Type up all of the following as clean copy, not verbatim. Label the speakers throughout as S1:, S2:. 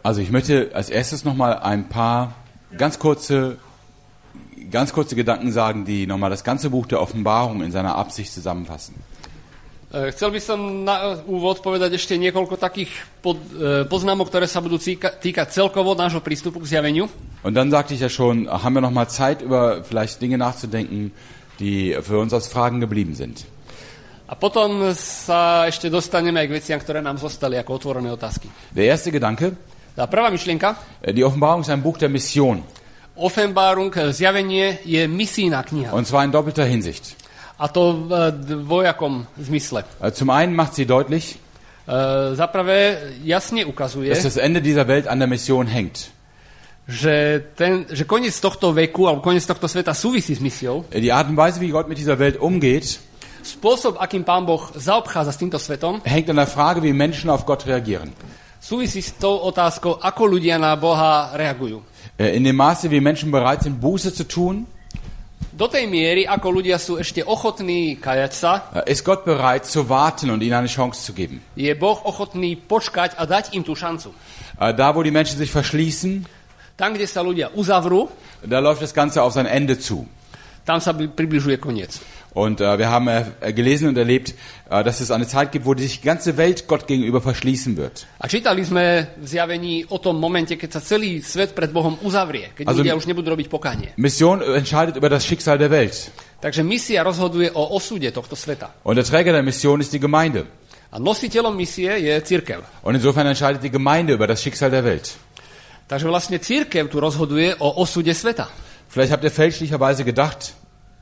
S1: Also ich möchte als erstes nochmal ein paar ganz kurze Gedanken sagen, die nochmal das ganze Buch der Offenbarung in seiner Absicht zusammenfassen.
S2: Chcel by som na úvod povedať ešte niekoľko takých poznámok, ktoré sa budú týkať celkovo nášho prístupu k zjaveniu.
S1: Und dann sagte ich ja schon, haben wir nochmal Zeit, über vielleicht Dinge nachzudenken, die für uns als Fragen geblieben sind.
S2: A potom sa ešte dostaneme aj k veciam, ktoré nám zostali ako otvorené otázky.
S1: Der erste Gedanke,
S2: Tá prvá myšlienka.
S1: Die Offenbarung ist ein Buch der Mission.
S2: Offenbarung, zjavenie, je misijná kniha.
S1: Und zwar in doppelter Hinsicht.
S2: A to v dvojakom zmysle.
S1: Zum einen macht sie deutlich,
S2: Za prvé jasne ukazuje,
S1: dass das Ende dieser Welt an der Mission hängt.
S2: že koniec tohto veku alebo koniec tohto sveta súvisí s misiou.
S1: Die Art und Weise, wie Gott mit dieser Welt umgeht,
S2: Spôsob, akým Pán Boh zaobchádza s týmto svetom,
S1: hängt an der Frage, wie Menschen auf Gott reagieren.
S2: súvisí s tou otázkou, ako ľudia na Boha reagujú.
S1: In dem Maße, wie Menschen bereit sind, Buße zu tun,
S2: Do tej miery, ako ľudia sú ešte ochotní kajať sa,
S1: ist Gott bereit zu warten und ihnen eine Chance zu geben.
S2: je Boh ochotný počkať a dať im tú šancu.
S1: Da, wo die Menschen sich verschließen,
S2: Tam, kde sa ľudia uzavrú,
S1: da läuft das Ganze auf sein Ende zu.
S2: tam sa približuje koniec.
S1: Und wir haben gelesen und erlebt, dass es eine Zeit gibt, wo sich die ganze Welt Gott gegenüber verschließen wird.
S2: A čítali sme v zjavení o tom momente, keď sa celý svet pred Bohom uzavrie, keď ľudia už nebudú robiť pokánie.
S1: Mission entscheidet über das Schicksal der Welt.
S2: Takže misia rozhoduje o osude tohto sveta.
S1: Und der Träger der Mission ist die Gemeinde.
S2: A nositeľom misie je cirkev.
S1: Und insofern entscheidet die Gemeinde über das Schicksal der Welt.
S2: Takže vlastne cirkev tu rozhoduje o osude sveta.
S1: Vielleicht habt ihr fälschlicherweise gedacht,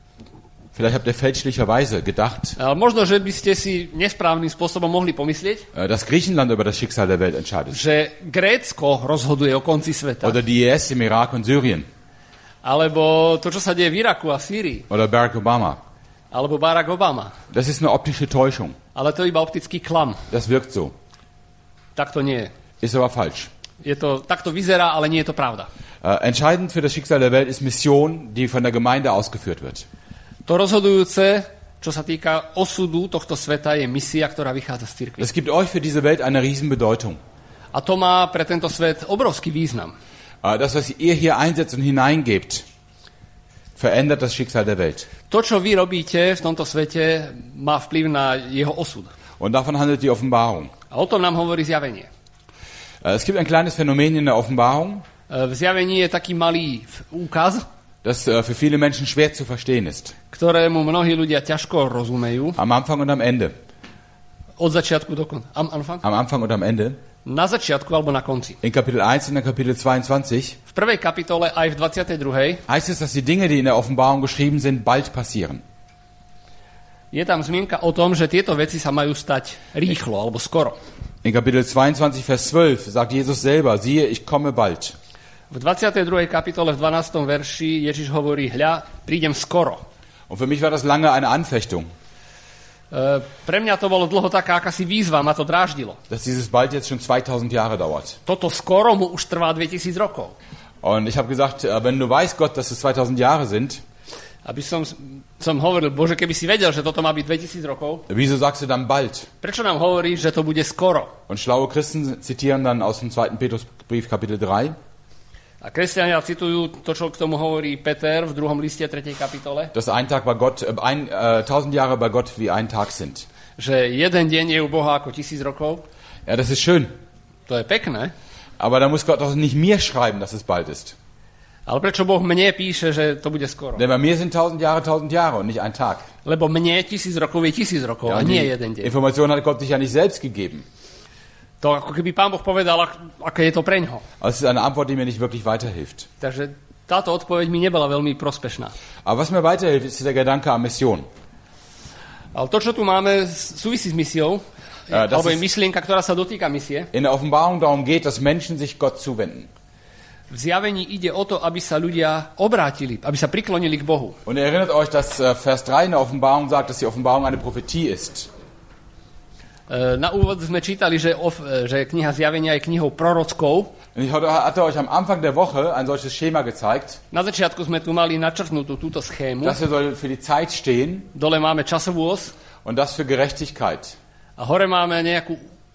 S2: Možno, že by ste si nesprávnym spôsobom mohli pomyslieť,
S1: dass Griechenland über das Schicksal der Welt entscheidet.
S2: že Grécko rozhoduje o konci sveta.
S1: Oder die IS im Irak und Syrien.
S2: Alebo to, čo sa deje v Iraku a v Sýrii.
S1: Oder Barack Obama.
S2: Alebo Barack Obama.
S1: Das ist eine optische Täuschung.
S2: Ale to je iba optický klam.
S1: Das wirkt so.
S2: Tak to nie je.
S1: Ist aber falsch.
S2: Tak to vyzerá, ale nie je to pravda.
S1: Entscheidend für das Schicksal der Welt ist Mission, die von der Gemeinde ausgeführt wird.
S2: To rozhodujúce, čo sa týka osudu tohto sveta, je misia, ktorá vychádza z cirkvi.
S1: Es gibt euch für diese Welt eine Riesenbedeutung.
S2: A to má pre tento svet obrovský význam.
S1: Das, was ihr hier einsetzt und hineingebt, verändert das Schicksal der Welt.
S2: To, čo vy robíte v tomto svete, má vplyv na jeho osud.
S1: Und davon handelt die Offenbarung.
S2: A o tom nám hovorí zjavenie.
S1: Es gibt ein kleines Phänomen in der Offenbarung,
S2: V zjavení je taký malý úkaz,
S1: das für viele Menschen schwer zu verstehen ist.
S2: ktorému mnohí ľudia ťažko rozumejú.
S1: Am Anfang und am Ende.
S2: Od začiatku do konca.
S1: Am Anfang und am Ende.
S2: Na začiatku alebo na konci.
S1: In Kapitel 1 und in Kapitel 22
S2: V prvej kapitole aj v 22.
S1: heißt es, dass die Dinge, die in der Offenbarung geschrieben sind, bald passieren.
S2: Je tam zmienka o tom, že tieto veci sa majú stať rýchlo alebo skoro.
S1: In Kapitel 22, Vers 12 sagt Jesus selber, siehe, ich komme bald.
S2: V 22. kapitole v 12. verši Ježiš hovorí, hľa, prídem skoro.
S1: Und für mich war das lange eine Anfechtung.
S2: Pre mňa to bolo dlho taká akási výzva, ma to dráždilo.
S1: Dass dieses bald jetzt schon 2000 Jahre dauert.
S2: Toto skoro mu už trvá 2000 rokov.
S1: Und ich habe gesagt, wenn du weißt, Gott, dass es 2000 Jahre sind,
S2: Aby som hovoril, Bože, keby si vedel, že toto má byť 2000 rokov,
S1: wieso sagst du dann bald?
S2: prečo nám hovoríš, že to bude skoro?
S1: Und schlaue Christen zitieren dann aus dem 2. Petrusbrief Kapitel 3.
S2: A kresťania citujú to, čo k tomu hovorí Peter v 2. liste 3. kapitole,
S1: Dass 1000 Jahre bei Gott wie ein Tag sind.
S2: že jeden deň je u Boha ako 1000 rokov.
S1: Ja, das ist schön.
S2: To je pekné,
S1: Aber da muss Gott doch nicht mir schreiben, dass es bald ist.
S2: ale prečo Boh mne píše, že to bude skoro?
S1: Denn bei mir sind 1000 Jahre und nicht ein Tag.
S2: Lebo mne 1000 rokov je 1000 rokov,
S1: Ja,
S2: a nie
S1: die
S2: jeden deň.
S1: Information hat Gott sich ja nicht selbst gegeben.
S2: To ako keby Pán Boh povedal, aké je to preňho.
S1: Also es ist eine Antwort, die mir nicht wirklich weiterhilft.
S2: Takže táto odpoveď mi nebola veľmi prospešná.
S1: Aber was mir weiterhilft, ist der Gedanke an Mission.
S2: Ale to, čo tu máme, súvisí s misiou, alebo je myšlienka, ktorá sa dotýka misie.
S1: In der Offenbarung darum geht, dass Menschen sich Gott zuwenden.
S2: V zjavení ide o to, aby sa ľudia obrátili, aby sa priklonili k Bohu.
S1: Und ihr erinnert euch, dass Vers 3 in der Offenbarung sagt, dass die Offenbarung eine Prophetie ist.
S2: Na úvod sme čítali, že kniha zjavenia je knihou prorockou.
S1: Und ich hatte euch am Anfang der Woche ein solches Schema gezeigt.
S2: Na začiatku sme tu mali načrtnutú túto schému.
S1: Das hier soll für die Zeit stehen
S2: Dole máme časovú os
S1: und das für Gerechtigkeit.
S2: a hore máme nejakú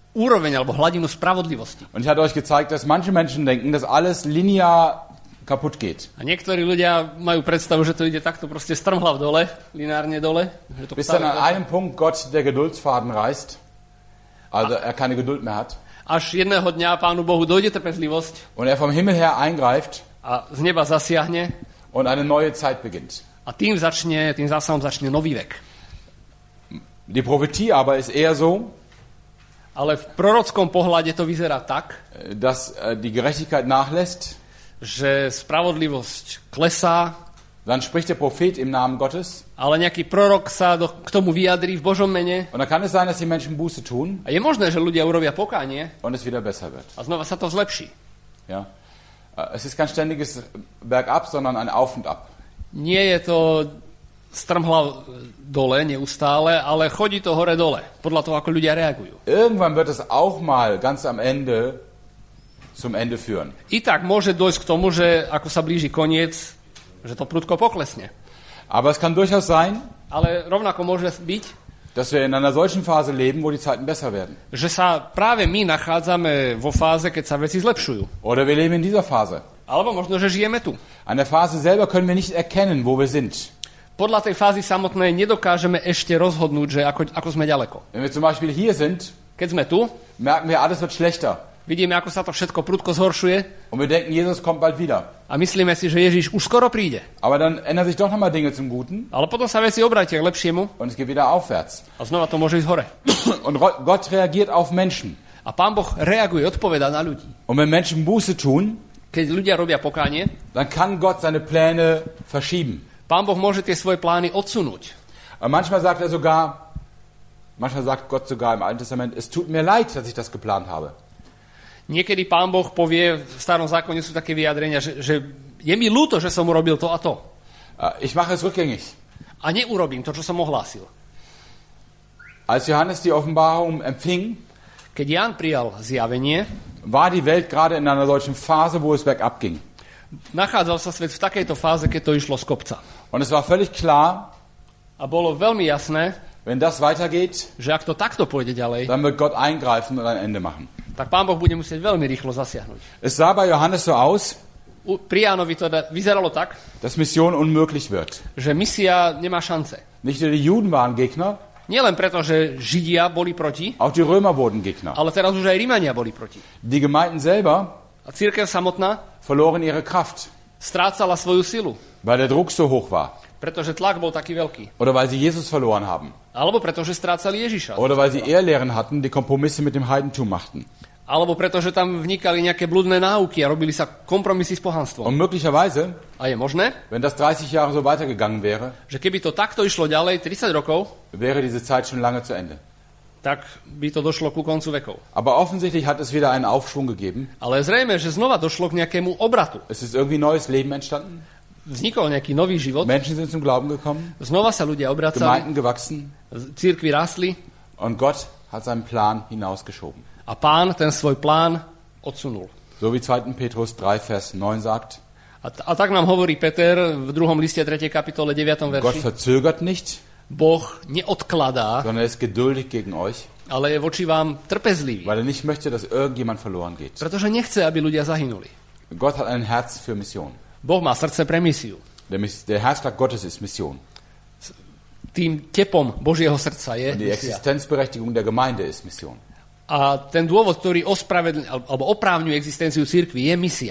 S2: úroveň alebo hladinu spravodlivosti.
S1: Und ich hatte euch gezeigt, dass manche Menschen denken, dass alles linear kaputt geht.
S2: A niektorí ľudia majú predstavu, že to ide takto proste strmhlav dole, lineárne dole. Že to
S1: Bis dann an einem Punkt Gott der Geduldsfaden reißt, also er keine Geduld mehr hat.
S2: Až jedného dňa Pánu Bohu dojde trpezlivosť
S1: Und er vom Himmel her eingreift
S2: a z neba zasiahne
S1: und eine neue Zeit beginnt.
S2: a tým zásahom začne nový vek.
S1: Die Prophetie aber ist eher so,
S2: Ale v prorockom pohľade to vyzerá tak,
S1: dass die Gerechtigkeit nachlässt.
S2: že spravodlivosť klesá,
S1: Dann spricht der Prophet im Namen Gottes.
S2: ale nejaký prorok sa k tomu vyjadrí v Božom mene.
S1: Und dann kann es sein, dass die Menschen Buße tun
S2: A je možné, že ľudia urobia pokánie
S1: und es wieder besser wird.
S2: a znova sa to zlepší.
S1: Ja? Es ist kein ständiges Bergab, sondern ein Auf und Ab.
S2: Nie je to strmhlav dole neustále, ale chodí to hore-dole, podľa toho, ako ľudia reagujú.
S1: Irgendwann wird es auch mal ganz am Ende zum Ende führen.
S2: I tak môže dojsť k tomu, že ako sa blíži koniec, že to prudko poklesne.
S1: Aber es kann durchaus sein,
S2: Ale rovnako môže byť,
S1: dass wir in einer solchen Phase leben, wo die Zeiten besser werden.
S2: že sa práve my nachádzame vo fáze, keď sa veci zlepšujú.
S1: Oder wir leben in dieser Phase.
S2: Alebo možno, že žijeme tu.
S1: An der Phase selber können wir nicht erkennen, wo wir sind.
S2: Podľa tej fázy samotnej nedokážeme ešte rozhodnúť, že ako sme ďaleko.
S1: Wenn wir zum Beispiel hier sind,
S2: Keď sme tu,
S1: merken wir, alles wird schlechter.
S2: vidíme, ako sa to všetko prudko zhoršuje
S1: Und wir denken, Jesus kommt bald wieder.
S2: a myslíme si, že Ježiš už skoro príde.
S1: Aber dann ändern sich doch nochmal Dinge zum Guten
S2: Ale potom sa veci obrátia k lepšiemu
S1: und es geht wieder aufwärts.
S2: a znova to môže ísť hore.
S1: Und Gott reagiert auf Menschen.
S2: A Pán Boh reaguje, odpovedá na ľudí.
S1: Und wenn Menschen Buße tun,
S2: Keď ľudia robia pokánie,
S1: dann kann Gott seine Pläne verschieben.
S2: Pán Boh môže tie svoje plány odsunúť.
S1: Und manchmal sagt Gott sogar im Alten Testament, es tut mir leid, dass ich das geplant habe.
S2: Niekedy Pán Boh povie, v starom zákone sú také vyjadrenia, že je mi ľúto, že som urobil to a to.
S1: Ich mache es rückgängig.
S2: A neurobím to, čo som ohlásil.
S1: Als Johannes die Offenbarung empfing,
S2: Keď Ján prijal zjavenie,
S1: war die Welt gerade in einer solchen Phase, wo es bergab ging.
S2: nachádzal sa svet v takejto fáze, keď to išlo z kopca.
S1: Und es war völlig klar,
S2: A bolo veľmi jasné,
S1: wenn das weitergeht,
S2: že ak to takto pôjde ďalej,
S1: dann wird Gott eingreifen und ein Ende machen.
S2: tak Pán Boh bude musieť veľmi rýchlo zasiahnuť.
S1: Es sah bei Johannes so aus,
S2: Pri Jánovi to vyzeralo tak,
S1: dass Mission unmöglich wird.
S2: že misia nemá šance.
S1: Nicht nur die Juden waren Gegner,
S2: Nielen preto, že Židia boli proti,
S1: auch die Römer wurden Gegner.
S2: ale teraz už aj Rímania boli proti.
S1: Die Gemeinden selber
S2: A cirkev samotná
S1: verloren ihre Kraft,
S2: strácala svoju silu,
S1: weil der Druck so hoch war.
S2: pretože tlak bol taký veľký.
S1: Oder weil sie Jesus verloren haben.
S2: Alebo pretože strácali Ježiša.
S1: Oder weil sie Irrlehren hatten, die Kompromisse mit dem Heidentum machten.
S2: Alebo pretože tam vnikali nejaké blúdne náuky a robili sa kompromisy s pohanstvom.
S1: Und möglicherweise,
S2: A je možné,
S1: wenn das 30 Jahre so weitergegangen wäre,
S2: že keby to takto išlo ďalej 30 rokov,
S1: wäre diese Zeit schon lange zu Ende.
S2: tak by to došlo ku koncu vekov.
S1: Aber offensichtlich hat es wieder einen Aufschwung gegeben.
S2: Ale zrejme, že znova došlo k nejakému obratu.
S1: Es ist irgendwie neues Leben entstanden.
S2: Vznikol nejaký nový život,
S1: Menschen sind zum Glauben gekommen,
S2: znova sa ľudia obracali,
S1: Gemeinden gewachsen
S2: cirkvi rástli
S1: und Gott hat seinen Plan hinausgeschoben.
S2: a Pán ten svoj plán odsunul.
S1: So wie 2. Petrus 3, Vers 9 sagt,
S2: A tak nám hovorí Peter v 2. liste 3. kapitole 9.
S1: Gott
S2: verši.
S1: verzögert nicht,
S2: Boh neodkladá,
S1: sondern er ist geduldig gegen euch,
S2: ale je voči vám trpezlivý,
S1: weil er nicht möchte, dass irgendjemand verloren geht.
S2: pretože nechce, aby ľudia zahynuli.
S1: Gott hat ein Herz für Mission.
S2: Boh má srdce pre misiu.
S1: Der Herzschlag Gottes ist Mission.
S2: Tým tepom Božieho srdca je
S1: Und die
S2: misia.
S1: Existenzberechtigung der Gemeinde ist Mission.
S2: A ten dôvod, ktorý alebo oprávňuje existenciu cirkvi, je misia.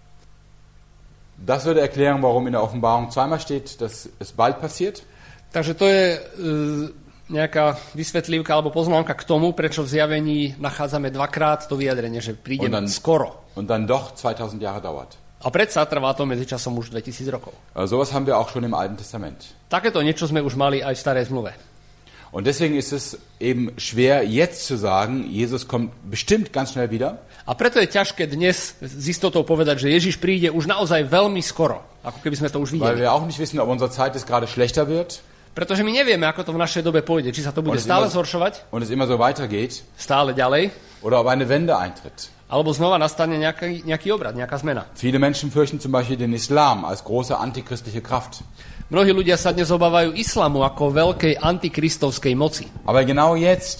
S1: Das würde erklären, warum in der Offenbarung zweimal steht, dass es bald passiert.
S2: Takže to je nejaká vysvetlivka alebo poznámka k tomu, prečo v zjavení nachádzame dvakrát to vyjadrenie, že príde skoro.
S1: Und dann doch 2000 Jahre dauert.
S2: A predsa trvá to medzičasom už 2000 rokov.
S1: Sowas haben wir auch schon im Alten Testament.
S2: Takéto niečo sme už mali aj v starej zmluve.
S1: Und deswegen ist es eben schwer, jetzt zu sagen, Jesus kommt bestimmt ganz schnell wieder.
S2: A preto je ťažké dnes s istotou povedať, že Ježiš príde už naozaj veľmi skoro, ako keby sme to už
S1: Weil
S2: videli.
S1: wir auch nicht wissen, ob unsere Zeit jetzt gerade schlechter wird
S2: Pretože my nevieme, ako to v našej dobe pôjde. Či sa to bude stále zhoršovať,
S1: und es immer so weitergeht
S2: stále ďalej,
S1: oder ob eine Wende eintritt.
S2: alebo znova nastane nejaký obrad, nejaká zmena.
S1: Viele Menschen fürchten zum Beispiel den Islam als große antichristliche Kraft.
S2: Mnohí ľudia sa dnes obávajú islamu ako veľkej antikristovskej moci.
S1: Aber genau jetzt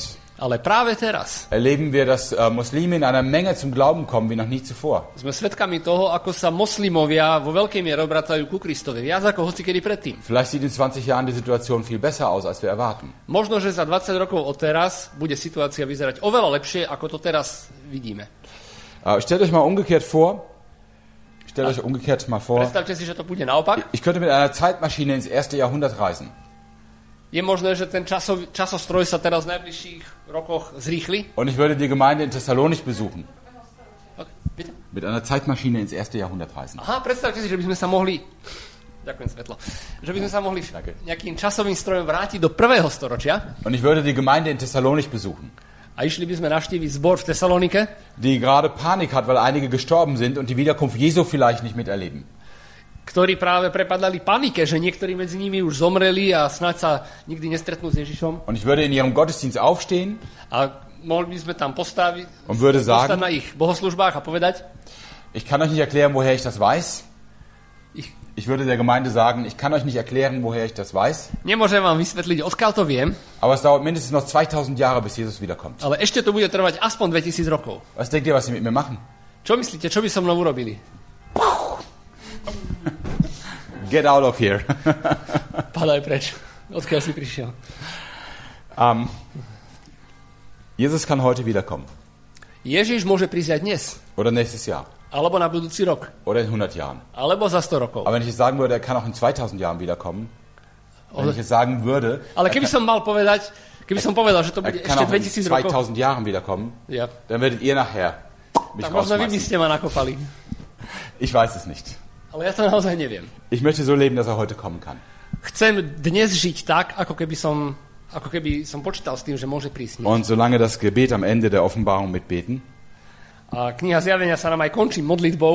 S2: Ale práve teraz
S1: erleben wir, dass Muslime in einer Menge zum Glauben kommen wie noch nie zuvor.
S2: sme svedkami toho, ako sa moslimovia vo veľkej miere obracajú ku Kristovi, viac ako hocikedy predtým.
S1: Vielleicht sieht in 20 Jahren die Situation viel besser aus, als wir erwarten.
S2: Možno, že za 20 rokov od teraz bude situácia vyzerať oveľa lepšie, ako to teraz vidíme.
S1: Stellt euch mal umgekehrt vor.
S2: Predstavte si, že to bude naopak.
S1: Ich könnte mit einer Zeitmaschine ins erste Jahrhundert reisen.
S2: Je možné, že ten časostroj sa teraz v najbližších rokoch zrýchli.
S1: Und ich würde die Gemeinde in Thessalonich besuchen.
S2: Okay, bitte?
S1: Mit einer Zeitmaschine ins erste Jahrhundert reisen.
S2: Aha, predstavte si, že by sme sa mohli... Ďakujem, svetlo. Že by sme sa mohli nejakým časovým strojom vrátiť do 1. storočia.
S1: Und ich würde die Gemeinde in Thessalonich besuchen.
S2: A išli by sme navštíviť zbor v Tesalonike.
S1: Die gerade Panik hat, weil einige gestorben sind und die Wiederkunft Jesu vielleicht nicht miterleben.
S2: Ktorí práve prepadali panike, že niektorí medzi nimi už zomreli a snáď sa nikdy nestretnú s Ježišom.
S1: Und ich würde in ihrem Gottesdienst aufstehen.
S2: A mohli by sme tam postaviť
S1: und würde sagen,
S2: na ich bohoslužbách a povedať:
S1: Ich kann euch nicht erklären, woher ich das weiß. Ich würde der Gemeinde sagen, ich kann euch nicht erklären, woher ich das weiß.
S2: Nemôžem vám vysvetliť, odkiaľ to viem.
S1: Aber es dauert mindestens noch 2000 Jahre, bis Jesus wiederkommt.
S2: Ale ešte to bude trvať aspoň 2000 rokov.
S1: Was denkt ihr, was sie mit mir machen?
S2: Čo myslíte, čo by so mnou urobili?
S1: Get out of here.
S2: Padaj preč. Odkiaľ si prišiel?
S1: Jesus kann heute wiederkommen.
S2: Ježiš môže prísť aj dnes.
S1: Oder nächstes Jahr.
S2: Alebo na budúci rok.
S1: Oder in 100 Jahren.
S2: Alebo za 100 rokov.
S1: Aber wenn ich jetzt sagen würde, er kann auch in 2000 Jahren wiederkommen. Wenn ich jetzt sagen würde...
S2: Ale keby som mal povedať, keby som povedal, že to bude ešte 2000 rokov.
S1: 2000 Jahren wiederkommen.
S2: Ja.
S1: Dann werdet ihr nachher mich
S2: tak možno vy by ste ma nakopali.
S1: Ich weiß es nicht.
S2: Ale ja to naozaj neviem.
S1: Ich möchte so leben, dass er heute kommen kann.
S2: Chcem dnes žiť tak, ako keby som počítal s tým, že môže prísť.
S1: Und solange das Gebet am Ende der Offenbarung mitbeten.
S2: A kniha Zjavenia sa nám aj končí modlitbou.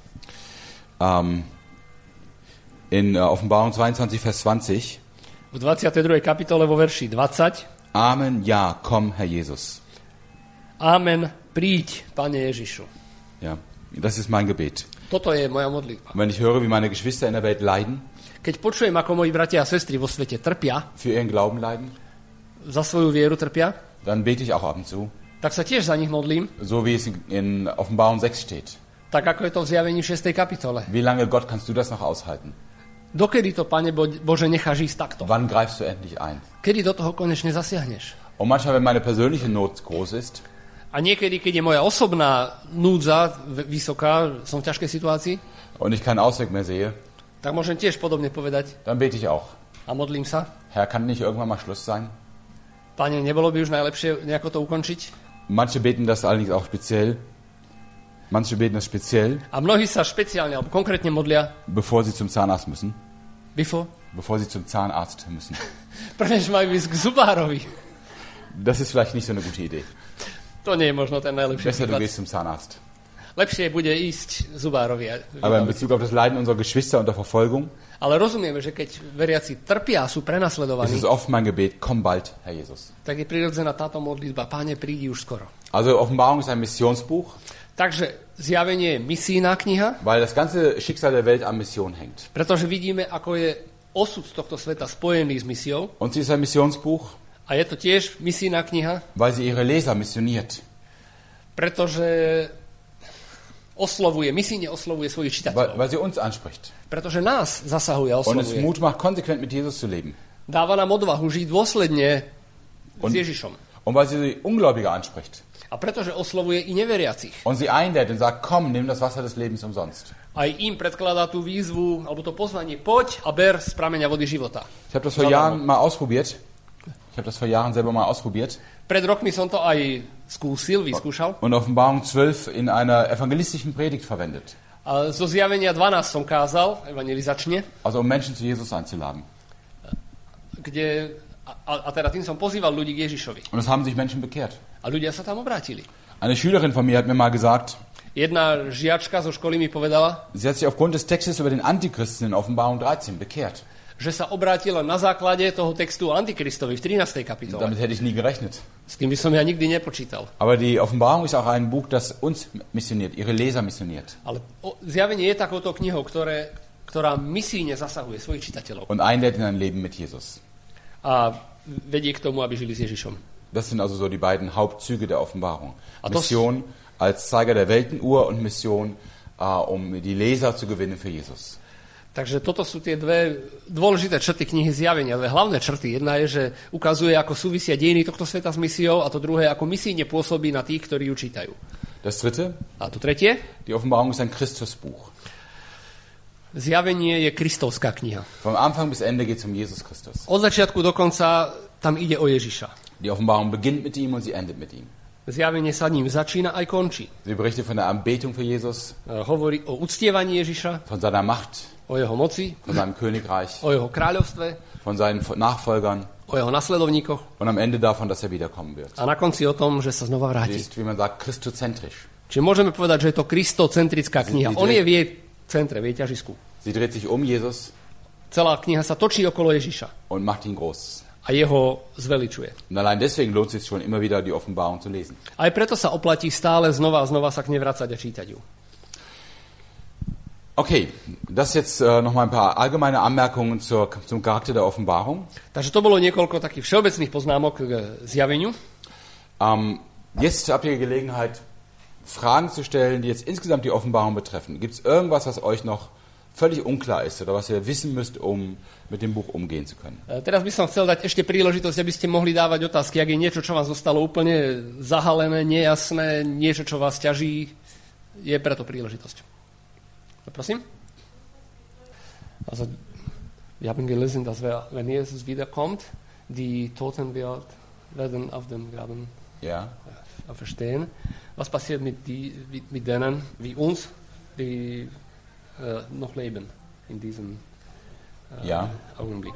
S1: In Offenbarung 22, Vers 20.
S2: V 22. kapitole vo verši 20.
S1: Amen, ja, komm, Herr Jesus.
S2: Amen, príď, Pane Ježišu.
S1: Ja, das ist mein Gebet.
S2: Toto je moja modlitba.
S1: Wenn ich höre, wie meine Geschwister in der Welt leiden,
S2: keď počujem, ako moji bratia a sestry vo svete trpia,
S1: für ihren Glauben leiden,
S2: za svoju vieru trpia,
S1: dann bete ich auch ab und zu.
S2: Tak sa tiež za nich modlím.
S1: So wie es in Offenbarung 6 steht.
S2: Tak ako je to v Zjavení v 6. kapitole.
S1: Wie lange, Gott, kannst du das noch aushalten?
S2: Dokedy to, Pane Bože, necháš ísť takto?
S1: Wann greifst du endlich ein?
S2: Kedy do toho konečne zasiahneš?
S1: Und manchmal, wenn meine persönliche Not groß ist,
S2: a niekedy, keď je moja osobná núdza vysoká, som v ťažkej situácii,
S1: und ich keinen Ausweg mehr sehe,
S2: tak môžem tiež podobne povedať.
S1: Dann bete ich auch.
S2: A modlím sa.
S1: Herr, kann nicht irgendwann mal Schluss sein?
S2: Pane, nebolo by už najlepšie nejako to ukončiť?
S1: Manche beten das allerdings auch speziell. Manche beten das speziell.
S2: A mnohí sa špeciálne alebo konkrétne modlia.
S1: Bevor sie zum Zahnarzt müssen.
S2: Bevor
S1: sie zum Zahnarzt müssen.
S2: Prež majú ísť k zubárovi.
S1: Das ist vielleicht nicht so eine gute Idee.
S2: To nie je možno ten najlepší
S1: Besser du
S2: príklad.
S1: gehst zum Zahnarzt.
S2: Lepšie bude ísť zubárovi.
S1: Aber in Bezug auf das Leiden unserer Geschwister unter Verfolgung,
S2: ale rozumieme, že keď veriaci trpia a sú prenasledovaní,
S1: ist es oft mein Gebet, komm bald, Herr Jesus.
S2: Tak je prirodzená táto modlitba, Páne, prídi už skoro.
S1: Also Offenbarung ist ein Missionsbuch.
S2: Takže Zjavenie je misijná kniha.
S1: Weil das ganze Schicksal der Welt an Mission hängt.
S2: Pretože vidíme, ako je osud tohto sveta spojený s misiou.
S1: Und sie ist ein Missionsbuch.
S2: A je to tiež misijná kniha.
S1: Weil sie ihre Leser missioniert.
S2: Pretože misijne oslovuje svojich čitateľov.
S1: Weil sie uns anspricht.
S2: Pretože nás zasahuje a
S1: oslovuje. Und es
S2: oslovuje.
S1: Mut macht, konsequent mit Jesus zu leben.
S2: Dáva nám odvahu žiť dôsledne s Ježišom.
S1: Und weil sie Ungläubige anspricht.
S2: A pretože oslovuje i neveriacich.
S1: Und sie einlädt und sagt, komm, nimm das Wasser des Lebens umsonst.
S2: Aj im predkladá tú výzvu, alebo to pozvanie, poď a ber z prameňa vody života.
S1: Ich habe das vor Jahren mal ausprobiert. Ich habe das vor Jahren selber mal ausprobiert.
S2: Pred rokmi som to aj vyskúšal.
S1: Und Offenbarung 12 in einer evangelistischen Predigt verwendet.
S2: A zo Zjavenia 12 som kázal, evangelizačne.
S1: Also Menschen zu Jesus einzuladen.
S2: A teda tým som pozýval ľudí k Ježišovi.
S1: Und es haben sich Menschen bekehrt.
S2: A ľudia sa tam obrátili.
S1: Eine Schülerin von mir hat mir mal gesagt,
S2: jedna žiačka zo školy mi povedala,
S1: sie hat sich aufgrund des Textes über den Antichristen in Offenbarung 13 bekehrt.
S2: Že sa obrátila na základe toho textu o Antikristovi v 13. kapitole.
S1: Damit hätte ich nie gerechnet.
S2: S tým by som ja nikdy nepočítal.
S1: Aber die Offenbarung ist auch ein Buch, das uns missioniert, ihre Leser missioniert.
S2: Ale Zjavenie je takouto knihou, ktorá misijne zasahuje svojich čitateľov.
S1: Und einlädt in ein Leben mit Jesus.
S2: A vedie k tomu, aby žili s Ježišom.
S1: Das sind also so die beiden Hauptzüge der Offenbarung.
S2: A to-
S1: Mission als Zeiger der Weltenuhr und Mission, um die Leser zu gewinnen für Jesus.
S2: Takže toto sú tie dve dôležité črty knihy Zjavenia. Dve hlavné črty. Jedna je, že ukazuje, ako súvisia dejiny tohto sveta s misiou, a to druhé, ako misijne pôsobí na tých, ktorí ju čítajú.
S1: Das dritte,
S2: A to tretie,
S1: die Offenbarung ist ein Christusbuch.
S2: Zjavenie je kristovská kniha.
S1: Vom Anfang bis Ende geht es um Jesus Christus.
S2: Od začiatku do konca tam ide o Ježiša.
S1: Die Offenbarung beginnt mit ihm und sie endet mit ihm.
S2: Zjavenie sa ním začína aj končí.
S1: Sie berichtet von der Anbetung für Jesus,
S2: Hovorí o uctievaní Ježiša,
S1: von seiner Macht,
S2: o jeho moci,
S1: von seinem Königreich,
S2: o jeho kráľovstve,
S1: von seinen Nachfolgern
S2: o jeho nasledovníkoch
S1: und am Ende davon, dass er wiederkommen wird.
S2: a na konci o tom, že sa znova
S1: Sie
S2: vráti.
S1: ist, wie man sagt, christozentrisch.
S2: Čiže môžeme povedať, že je to kristocentrická kniha. On je v jej centre, v jej ťažisku.
S1: Sie dreht sich um Jesus
S2: Celá kniha sa točí okolo Ježiša
S1: und macht ihn groß.
S2: a jeho zveličuje.
S1: Und allein deswegen lohnt es sich schon immer wieder, die Offenbarung zu lesen.
S2: Aj preto sa oplatí stále znova a znova sa k nej vracať a čítať ju.
S1: Okay, das jetzt nochmal ein paar allgemeine Anmerkungen zum Charakter der Offenbarung.
S2: Takže to bolo niekoľko takých všeobecných poznámok k zjaveniu.
S1: Jetzt habt ihr Gelegenheit, Fragen zu stellen, die jetzt insgesamt die Offenbarung betreffen. Gibt es irgendwas, was euch noch völlig unklar ist oder was ihr wissen müsst, um mit dem Buch umgehen zu können?
S2: Teraz by som chcel dať ešte príležitosť, aby ste mohli dávať otázky, ak je niečo, čo vám zostalo úplne zahalené, nejasné, niečo, čo vás ťaží, je preto príležitosť. Prosím? Also, wir haben gelesen, dass wenn Jesus wiederkommt, die Toten werden auf dem Graben verstehen. Was passiert mit denen, wie uns, die noch leben in diesem Augenblick?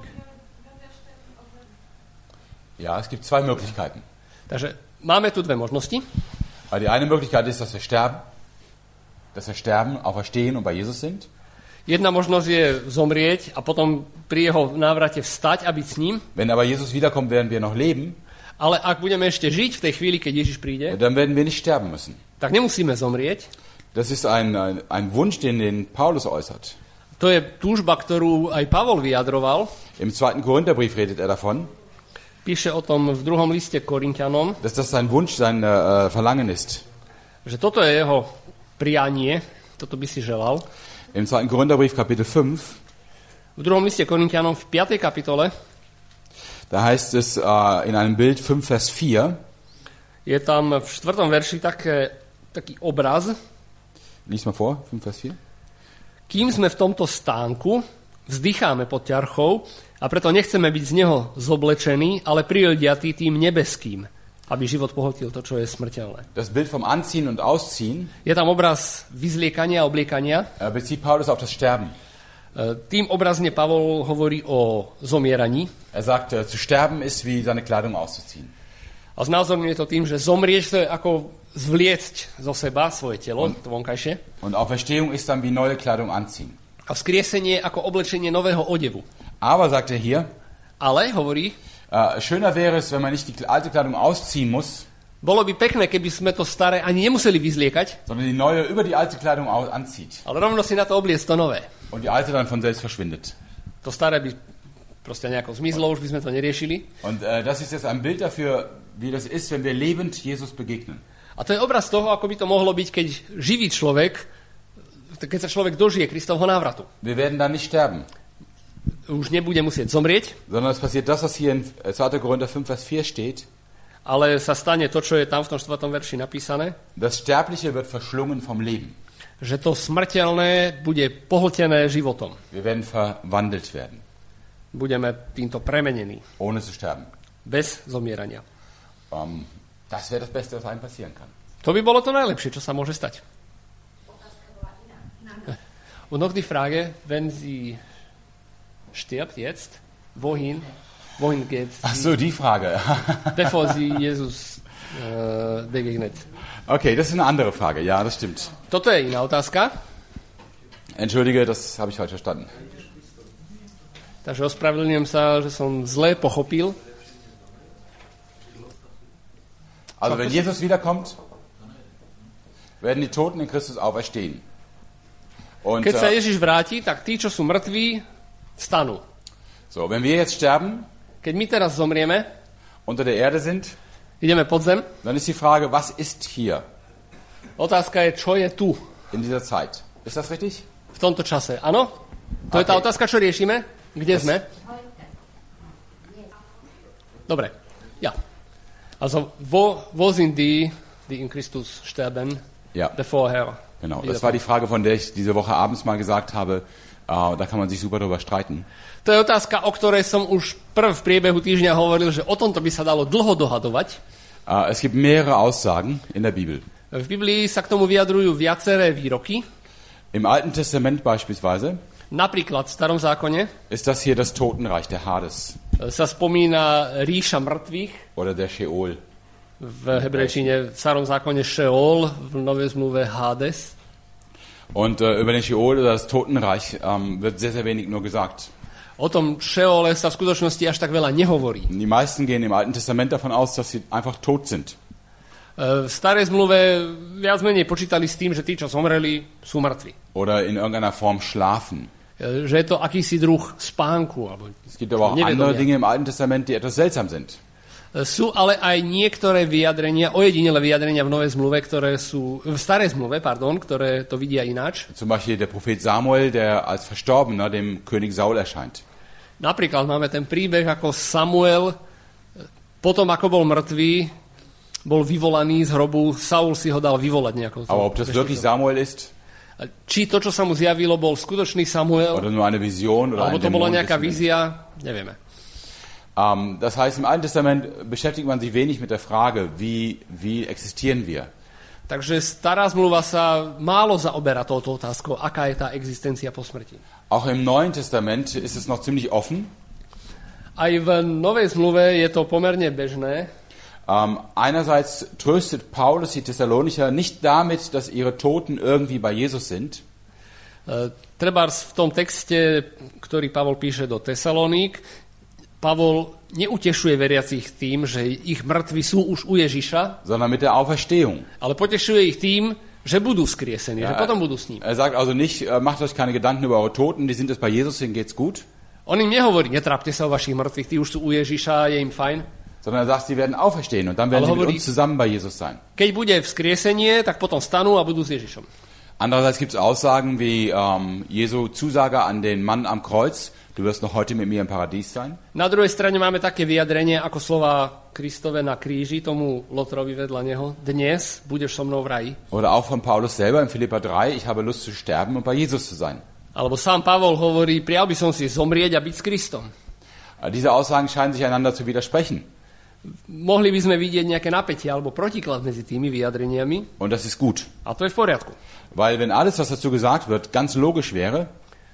S1: Ja, es gibt zwei Möglichkeiten.
S2: Takže máme tu dve možnosti.
S1: Die eine Möglichkeit ist, dass wir sterben, auferstehen und bei Jesus sind.
S2: Jedna možnosť je zomrieť a potom pri jeho návrate vstať a byť s ním.
S1: Wenn aber Jesus wiederkommt, werden wir noch leben.
S2: Ale ak budeme ešte žiť v tej chvíli, keď Ježiš príde,
S1: dann werden wir nicht sterben müssen.
S2: Tak nemusíme zomrieť.
S1: Das ist ein Wunsch, den Paulus äußert.
S2: To je túžba, ktorú aj Pavol vyjadroval.
S1: Im 2. Korintherbrief redet er davon.
S2: Píše o tom v 2. liste Korinťanom.
S1: Dass das sein Wunsch, sein Verlangen ist.
S2: Že toto je jeho prianie, toto by si želal.
S1: Im 2. Korintherbrief Kapitel 5.
S2: V 2. liste Korinťanom v 5. kapitole.
S1: Da heißt es in einem Bild 5, Vers 4.
S2: Je tam v 4. verši taký obraz.
S1: Lies mal vor, 5, Vers 4.
S2: Kým sme v tomto stánku, vzdycháme pod ťarchou a preto nechceme byť z neho zoblečení, ale priliadiatí tým nebeským, aby život pohltil to, čo je smrteľné.
S1: Das Bild vom Anziehen und Ausziehen
S2: Je tam obraz vyzliekania a obliekania.
S1: bezieht Paulus auf das Sterben.
S2: Tým obrazne Pavol hovorí o zomieraní.
S1: Er sagt, zu sterben ist wie seine Kleidung auszuziehen.
S2: A znázorňuje to tým, že zomrieť to je ako zvliecť zo seba svoje telo, to vonkajšie.
S1: Und Auferstehung ist dann wie neue Kleidung anziehen.
S2: A vzkriesenie ako oblečenie nového odevu.
S1: Aber, sagt er hier,
S2: Ale, hovorí,
S1: schöner wäre es, wenn man nicht die alte Kleidung ausziehen muss,
S2: bolo by pekné, keby sme to staré ani nemuseli vyzliekať,
S1: sondern die neue über die alte Kleidung anzieht.
S2: ale rovno si na to obliecť to nové.
S1: Und die alte dann von selbst verschwindet.
S2: To staré by proste nejako zmizlo, už by sme to neriešili.
S1: Und das ist jetzt ein Bild dafür, wie das ist, wenn wir lebend Jesus begegnen.
S2: A to je obraz toho, ako by to mohlo byť, keď živý človek, keď sa človek dožije Kristovho návratu.
S1: Wir werden dann nicht sterben.
S2: Už nebude musieť zomrieť,
S1: Sondern es passiert das, was hier in 2. Korinther 5, Vers 4 steht.
S2: ale sa stane to, čo je tam v tom 4. verši napísané,
S1: Das Sterbliche wird verschlungen vom Leben.
S2: že to smrteľné bude pohltené životom.
S1: Wir werden verwandelt werden,
S2: Budeme týmto premenení,
S1: ohne zu sterben.
S2: bez zomierania.
S1: Das wäre das Beste, was einem passieren kann.
S2: To by bolo to najlepšie, čo sa môže stať. Und noch die Frage, wenn sie stirbt jetzt, wohin geht sie,
S1: Ach so, die Frage.
S2: bevor sie Jesus begegnet?
S1: Okay, das ist eine andere Frage. Ja, das stimmt.
S2: Toto je iná otázka.
S1: Entschuldige, das habe ich falsch verstanden.
S2: Takže ospravedlňujem sa, že som zle pochopil.
S1: Also wenn Jesus wiederkommt, werden die Toten in Christus auferstehen. Und
S2: Keď sa Ježiš vráti, tak tí, čo sú mŕtvi, stanú.
S1: so, wenn wir jetzt sterben,
S2: Keď my teraz zomrieme,
S1: unter der Erde sind,
S2: Ideme pod zem.
S1: Dann ist die Frage, was ist hier
S2: Otázka je, čo je tu
S1: in dieser Zeit? Ist das richtig?
S2: v tomto čase. Áno? To je tá otázka, čo riešime? Kde sme? Dobre. Ja. Also, wo sind die in Christus sterben?
S1: Ja.
S2: Vorher.
S1: Genau, das war die Frage, von der ich diese Woche abends mal gesagt habe, da kann man sich super drüber streiten.
S2: To je otázka, o ktorej som už v priebehu týždňa hovoril, že o tomto by sa dalo dlho dohadovať.
S1: Es gibt mehrere Aussagen in der Bibel.
S2: V Biblii sa k tomu vyjadrujú viaceré výroky.
S1: Im Alten Testament beispielsweise
S2: Napríklad v Starom zákone
S1: ist das hier das Totenreich, der Hades
S2: sa spomína ríša mŕtvych.
S1: oder der Sheol.
S2: V hebrejčine v Starom zákone Sheol, v Novej zmluve Hades.
S1: Und über den Sheol oder das Totenreich wird sehr, sehr wenig nur gesagt.
S2: O tom Sheole sa v skutočnosti až tak veľa nehovorí.
S1: Die meisten gehen im Alten Testament davon aus, dass sie einfach tot sind.
S2: V starej zmluve viac menej počítali s tým, že tí, čo zomreli, sú mŕtvi.
S1: Oder in irgendeiner Form schlafen.
S2: Že je to akýsi druh spánku. Alebo
S1: Es gibt aber auch andere Dinge im Alten Testament, die etwas seltsam sind.
S2: Sú ale aj niektoré vyjadrenia, ojedinelé vyjadrenia v Novej zmluve, ktoré sú, v starej zmluve, ktoré to vidia ináč.
S1: Zum Beispiel der Prophet Samuel, der als Verstorbener dem König Saul erscheint.
S2: Napríklad máme ten príbeh, ako Samuel, potom ako bol mŕtvý, bol vyvolaný z hrobu, Saul si ho dal vyvolať nejakou.
S1: Aber ob das wirklich Samuel ist?
S2: Či to, čo sa mu zjavilo, bol skutočný Samuel,
S1: oder nur eine Vision oder
S2: alebo
S1: ein
S2: to bola
S1: Dämon,
S2: nejaká
S1: wissen wir
S2: vízia, nevieme.
S1: nicht. Das heißt, im Alten Testament beschäftigt man sich wenig mit der Frage, wie existieren wir?
S2: Takže stará zmluva sa málo zaoberá touto otázkou, aká je tá existencia po smrti.
S1: Auch im Neuen Testament ist es noch ziemlich offen.
S2: Aj v Novej zmluve je to pomerne bežné.
S1: Einerseits tröstet Paulus die Thessalonicher nicht damit, dass ihre Toten irgendwie bei Jesus sind.
S2: Trebárs v tom texte, ktorý Pavol píše do Tesaloník, Pavol neutešuje veriacich tým, že ich mŕtvi sú už u Ježiša,
S1: sondern mit der Auferstehung.
S2: ale potešuje ich tým, že budú skriesení, že potom budú s ním.
S1: Er sagt also nicht, macht euch keine Gedanken über eure Toten, die sind es bei Jesus, denen geht's gut.
S2: On im nehovorí, netrápte sa o vašich mŕtvych, tí už sú u Ježiša, je im fajn.
S1: Sondern er sagt, sie werden auferstehen und dann werden sie mit uns zusammen bei Jesus sein.
S2: Keď bude vzkriesenie, tak potom stanú a budú s Ježišom.
S1: Andererseits gibt es Aussagen wie Jesu Zusage an den Mann am Kreuz, du wirst noch heute mit mir im Paradies sein.
S2: Na druhej strane máme také vyjadrenie ako slova Kristove na kríži, tomu Lotrovi vedľa neho. Dnes budeš so mnou v raji.
S1: Oder auch von Paulus selber in Philipper 3, ich habe Lust zu sterben und bei Jesus zu sein.
S2: Alebo sám Pavol hovorí, prial by som si zomrieť a byť s Kristom.
S1: Diese Aussagen scheinen sich einander zu widersprechen.
S2: Mohli by sme vidieť nejaké napätie alebo protiklad medzi tými vyjadreniami.
S1: Und das ist gut.
S2: A to je v poriadku.
S1: Weil wenn alles, was dazu gesagt wird, ganz logisch wäre,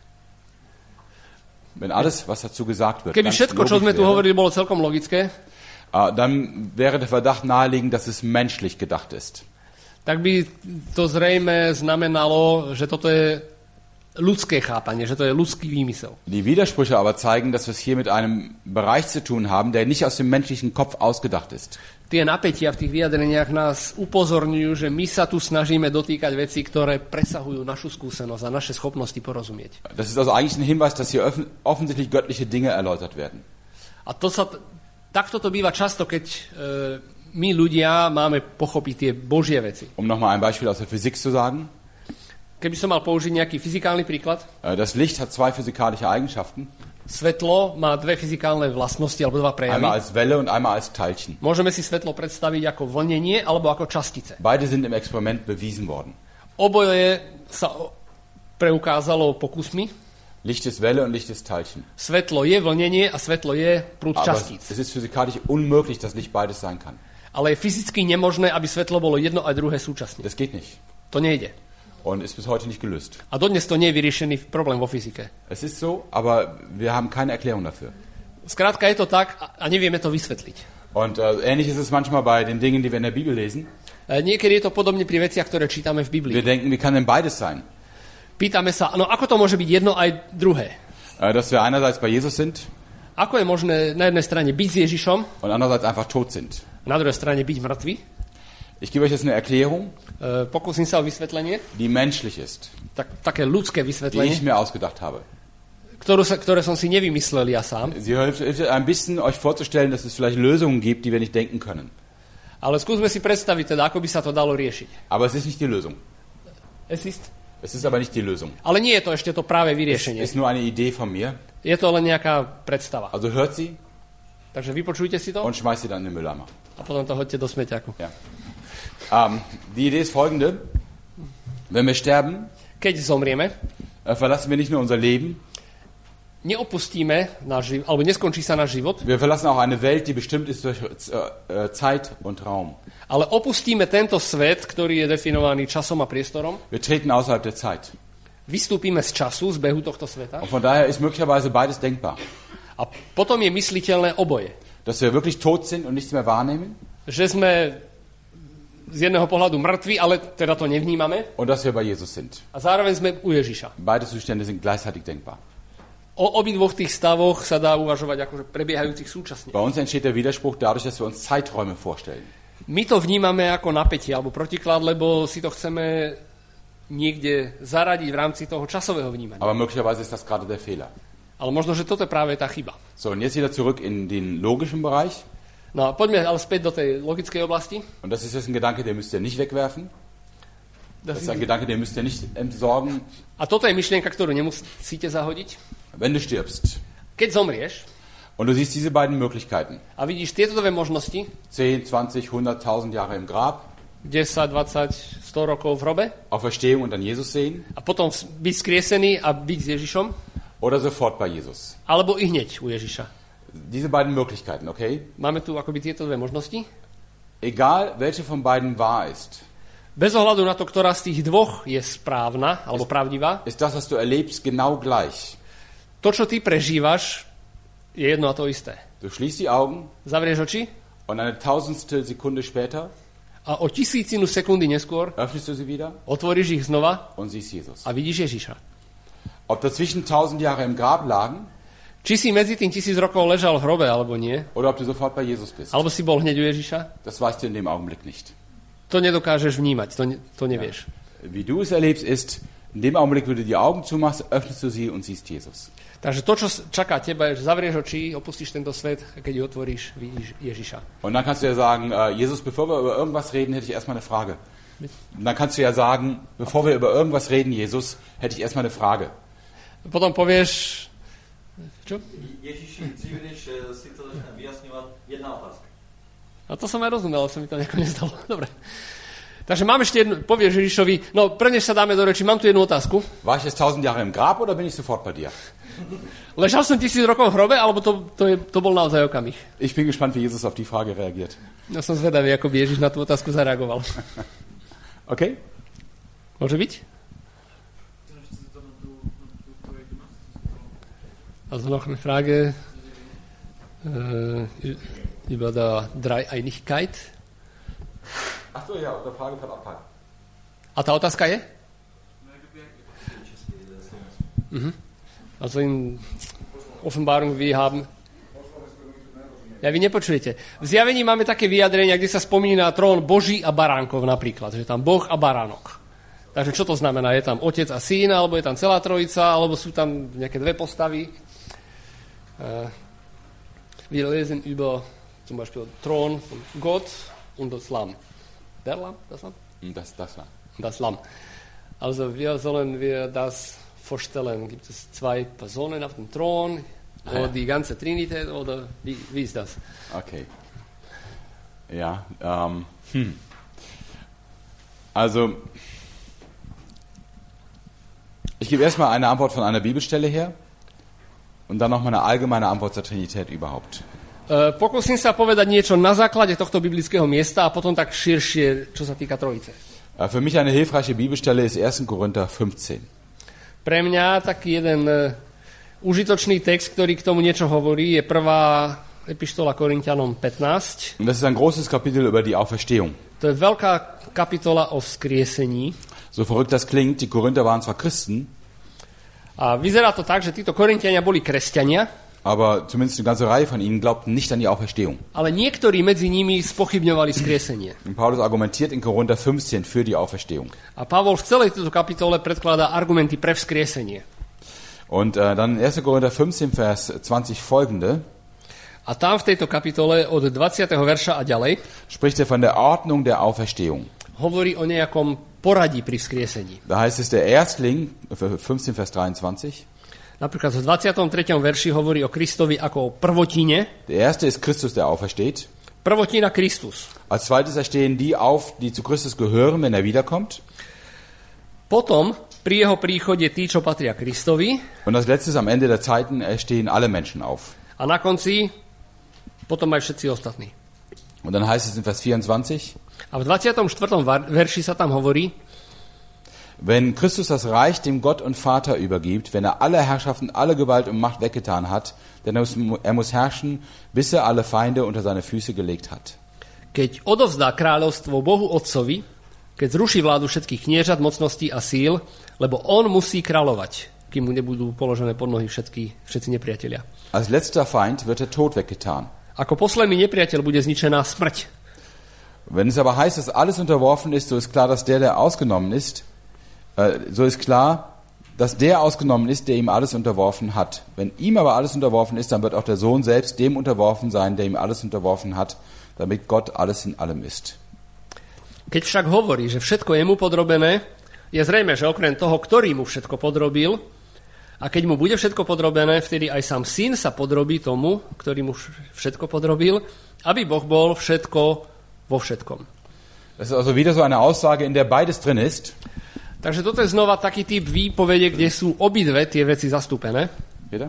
S1: wenn alles, was dazu gesagt wird,
S2: keby všetko, čo sme tu hovorili, bolo celkom logické,
S1: dann wäre der Verdacht naheliegend, dass es menschlich gedacht ist.
S2: Tak by to zrejme znamenalo, že toto je ľudské chápanie, že to je ľudský výmysel.
S1: Die Widersprüche aber zeigen, dass wir es hier mit einem Bereich zu tun haben, der nicht aus dem menschlichen Kopf ausgedacht ist.
S2: Tie napätia v tých vyjadreniach nás upozorňujú, že my sa tu snažíme dotýkať veci, ktoré presahujú našu skúsenosť a naše schopnosti porozumieť.
S1: Das ist also eigentlich ein Hinweis, dass hier offensichtlich göttliche Dinge erläutert werden.
S2: A takto to býva často, keď my ľudia máme pochopiť tie Božie veci.
S1: Um nochmal ein Beispiel aus der Physik zu sagen.
S2: Keby som mal použiť nejaký fyzikálny príklad.
S1: Das Licht hat zwei physikalische Eigenschaften.
S2: Svetlo má dve fyzikálne vlastnosti alebo dva prejavy.
S1: Einmal als Welle und einmal als Teilchen.
S2: Môžeme si svetlo predstaviť ako vlnenie alebo ako častice.
S1: Beide sind im Experiment bewiesen worden.
S2: Oboje sa preukázalo pokusmi.
S1: Licht ist Welle und Licht ist Teilchen.
S2: Svetlo je vlnenie a svetlo je prúd
S1: Aber
S2: častíc.
S1: es ist physikalisch unmöglich, dass Licht beides sein kann.
S2: Ale je fyzicky nemožné, aby svetlo bolo jedno a druhé súčasne.
S1: Das geht nicht.
S2: To nejde.
S1: Und ist bis heute nicht gelöst.
S2: A dodnes to nie je vyriešený problém vo fyzike.
S1: Es ist so, aber wir haben keine Erklärung dafür.
S2: Skrátka je to tak a nevieme to vysvetliť.
S1: Und ähnlich ist es manchmal bei den Dingen, die wir in der Bibel lesen.
S2: Niekedy je to podobne pri veciach, ktoré čítame v Biblii.
S1: Wir denken, wie kann denn beides sein?
S2: Pýtame sa, no ako to môže byť jedno aj druhé?
S1: Dass wir einerseits bei Jesus sind.
S2: Ako je možné na jednej strane byť s Ježišom,
S1: und andererseits einfach tot sind.
S2: Na druhej strane byť mŕtvy?
S1: Ich gebe euch jetzt eine Erklärung,
S2: pokúsim sa o vysvetlenie.
S1: Die menschlich ist.
S2: Také ľudské vysvetlenie.
S1: Die ich mir ausgedacht habe.
S2: Ktoré som si nevymyslel ja sám.
S1: Sie hilft ein bisschen euch vorzustellen, dass es vielleicht Lösungen gibt, die wir nicht denken können.
S2: Ale skúsme si predstaviť teda, ako by sa to dalo riešiť.
S1: Aber es ist nicht die Lösung.
S2: Es ist?
S1: Es ist aber nicht die Lösung.
S2: Ale nie je to ešte to práve
S1: Es
S2: vyriešenie.
S1: ist nur eine Idee von mir.
S2: Je to len nejaká predstava.
S1: Also hört sie
S2: Takže vypočujte si to
S1: und schmeißt sie dann in den Mülleimer.
S2: a potom to hoďte do smeťaku.
S1: Ja. Die Idee ist folgende. Wenn wir sterben,
S2: Keď zomrieme,
S1: verlassen wir nicht nur unser Leben,
S2: neopustíme náš život, alebo neskončí sa náš život,
S1: wir verlassen auch eine Welt, die bestimmt ist durch Zeit und Raum.
S2: ale opustíme tento svet, ktorý je definovaný časom a priestorom,
S1: Wir treten außerhalb der Zeit.
S2: vystúpime z času, z behu tohto sveta
S1: Und von daher ist möglicherweise beides denkbar.
S2: a potom je mysliteľné oboje.
S1: Dass wir wirklich tot sind und nichts mehr wahrnehmen
S2: Že sme z jedného pohľadu mŕtvi, ale teda to nevnímame
S1: und dass wir bei Jesus sind.
S2: a zároveň sme u Ježiša.
S1: Beide Zustände sind gleichzeitig denkbar.
S2: O obidvoch tých stavoch sa dá uvažovať akože prebiehajúcich súčasne.
S1: Bei uns entsteht der Widerspruch dadurch, dass wir uns Zeiträume vorstellen.
S2: My to vnímame ako napätie alebo protiklad, lebo si to chceme niekde zaradiť v rámci toho časového vnímania.
S1: Aber möglicherweise ist das gerade der Fehler.
S2: Ale možno, že toto je práve tá chyba.
S1: So, und jetzt wieder zurück in den logischen Bereich.
S2: No a poďme ale späť do tej logickej oblasti.
S1: Und das ist jetzt ein Gedanke, den müsst ihr nicht wegwerfen. Das ist ein
S2: A
S1: Gedanke, den müsst ihr nicht entsorgen.
S2: toto je myšlienka, ktorú nemusíte zahodiť.
S1: Wenn du stirbst
S2: Keď zomrieš
S1: und du siehst diese beiden Möglichkeiten,
S2: a vidíš tieto dve možnosti,
S1: 10, 20, 100.000 Jahre im Grab,
S2: 10, 20, 100 rokov v hrobe
S1: Auferstehung und dann Jesus sehen,
S2: a potom byť skriesený a byť s Ježišom,
S1: oder sofort bei Jesus.
S2: alebo i hneď u Ježiša.
S1: Diese beiden Möglichkeiten, okay?
S2: Máme tu akoby tieto dve možnosti.
S1: Egal, welche von beiden wahr ist,
S2: Bez ohľadu na to, ktorá z tých dvoch je správna alebo pravdivá,
S1: ist das, was du erlebst, genau gleich.
S2: to, čo ty prežívaš, je jedno a to isté.
S1: Du schließt die Augen
S2: Zavrieš oči
S1: und eine tausendstel Sekunde später
S2: a o tisícinu sekundy neskôr
S1: öffnest du sie wieder
S2: otvoríš ich znova
S1: und siehst Jesus.
S2: a vidíš Ježiša.
S1: Ob dazwischen 1000 Jahre im Grab lagen
S2: Či si medzi tým 1000 rokov ležal v hrobe alebo nie,
S1: oder ob du sofort bei Jesus bist,
S2: alebo si bol hneď u Ježiša,
S1: das weißt du in dem Augenblick nicht.
S2: to nedokážeš vnímať, to nevieš.
S1: Wie du es erlebst, ist, in dem Augenblick, wo du die Augen zumachst, öffnest du sie und siehst Jesus.
S2: Takže to, čo čaká teba, je, že zavrieš oči, opustíš tento svet a keď ju otvoríš, vidíš Ježiša.
S1: Und dann kannst du ja sagen, Jesus, bevor wir über irgendwas reden, hätte ich erstmal eine Frage. Und dann kannst du ja sagen, bevor wir über irgendwas reden, Jesus, hätte ich erstmal eine Frage.
S2: Potom povieš, čo?
S3: Ježiši, dříve než si to začne vyjasňovať, jedna otázka.
S2: A to som aj rozumel, ale sa mi to nejako nezdalo. Dobre. Takže mám ešte jednu, povieš Ježišovi, no prenež sa dáme do reči, mám tu jednu otázku.
S1: War ich jetzt 1000 Jahre im Grab oder bin ich sofort bei dir?
S2: Ležal som 1000 rokov v hrobe, alebo to bol naozaj okamih?
S1: Ich bin gespannt, wie Jesus auf die Frage reagiert.
S2: Ja som zvedavý, ako by Ježiš na tú otázku zareagoval.
S1: Okay?
S2: Môže byť? Also noch eine Frage über die Dreieinigkeit.
S1: Ach so, ja, der Frage von Abfall.
S2: A tá otázka je? Also in Offenbarung wir haben... Ja, vy nepočujete. V Zjavení máme také vyjadrenia, kde sa spomína trón Boží a baránkov napríklad, že tam Boh a baránok. Takže čo to znamená? Je tam otec a syn, alebo je tam celá trojica, alebo sú tam nejaké dve postavy? Wir lesen über zum Beispiel Thron von Gott und das Lamm. Der Lamm? Das Lamm?
S1: Das Lamm.
S2: Das Lamm. Also sollen wir das vorstellen? Gibt es zwei Personen auf dem Thron? Oder die ganze Trinität? Oder wie ist das?
S1: Okay. Ja, Also, ich gebe erstmal eine Antwort von einer Bibelstelle her und dann noch mal eine allgemeine Antwort zur Trinität überhaupt.
S2: Pokúsim sa povedať niečo na základe tohto biblického miesta a potom tak širšie, čo sa týka Trojice.
S1: Für mich eine hilfreiche Bibelstelle ist 1. Korinther 15.
S2: Pre mňa taký jeden užitočný text, ktorý k tomu niečo hovorí, je prvá epištola Korinťanom 15.
S1: Und das ist ein großes Kapitel über die Auferstehung.
S2: To je veľká kapitola o vzkriesení.
S1: So verrückt das klingt, die Korinther waren zwar Christen,
S2: A vyzerá to tak, že títo Korinťania boli kresťania,
S1: aber zumindest eine ganze Reihe von ihnen glaubten nicht an die Auferstehung.
S2: ale niektorí medzi nimi spochybňovali vzkriesenie.
S1: Und Paulus argumentiert in Korinther 15 für die Auferstehung.
S2: A Pavol v celej tejto kapitole predkladá argumenty pre vzkriesenie.
S1: Und dann 1. Korinther 15, Vers 20 folgende.
S2: A tam v tejto kapitole od 20. verša a ďalej
S1: spricht er von der Ordnung der Auferstehung.
S2: hovorí o nejakom poradí pri vzkriesení.
S1: Da heißt es, der Erstling, 15 Vers 23,
S2: Napríklad v 23. verši hovorí o Kristovi ako o prvotine.
S1: der erste ist Christus, der aufersteht.
S2: Prvotina Kristus.
S1: Als zweites erstehen die auf, die zu Christus gehören, wenn er wiederkommt.
S2: Potom pri jeho príchode tí, čo patria Kristovi.
S1: Und als letztes, am Ende der Zeiten, stehen alle Menschen auf.
S2: A na konci potom aj všetci ostatní.
S1: Und dann heißt es in Vers 24,
S2: A v 24. verši sa tam hovorí,
S1: wenn Christus das Reich dem Gott und Vater übergibt, wenn er alle Herrschaften, alle Gewalt und Macht weggetan hat, denn er muss herrschen, bis er alle Feinde unter seine Füße gelegt hat.
S2: keď odovzdá kráľovstvo Bohu Otcovi, keď zruší vládu všetkých kniežat, mocností a síl, lebo on musí kráľovať, kým mu nebudú položené pod nohy všetci nepriatelia.
S1: Als letzter Feind wird der Tod weggetan.
S2: Ako posledný nepriateľ bude zničená smrť.
S1: Wenn es aber heißt, dass alles unterworfen ist, so ist klar, dass der ausgenommen ist, der ihm alles unterworfen hat. Wenn ihm aber alles unterworfen ist, dann wird auch der Sohn selbst dem unterworfen sein, der ihm alles unterworfen hat, damit Gott alles in allem ist.
S2: Keď však hovorí, že všetko je mu podrobené, je zrejme, že okrem toho, ktorý mu všetko podrobil, a keď mu bude všetko podrobené, vtedy aj sám syn sa podrobí tomu, ktorý mu všetko podrobil, aby Boh bol všetko vo všetkom.
S1: Das ist also wieder so eine Aussage, in der beides drin ist.
S2: Takže toto je znova taký typ výpovede, kde sú obidve tie veci zastúpené.
S1: Bitte?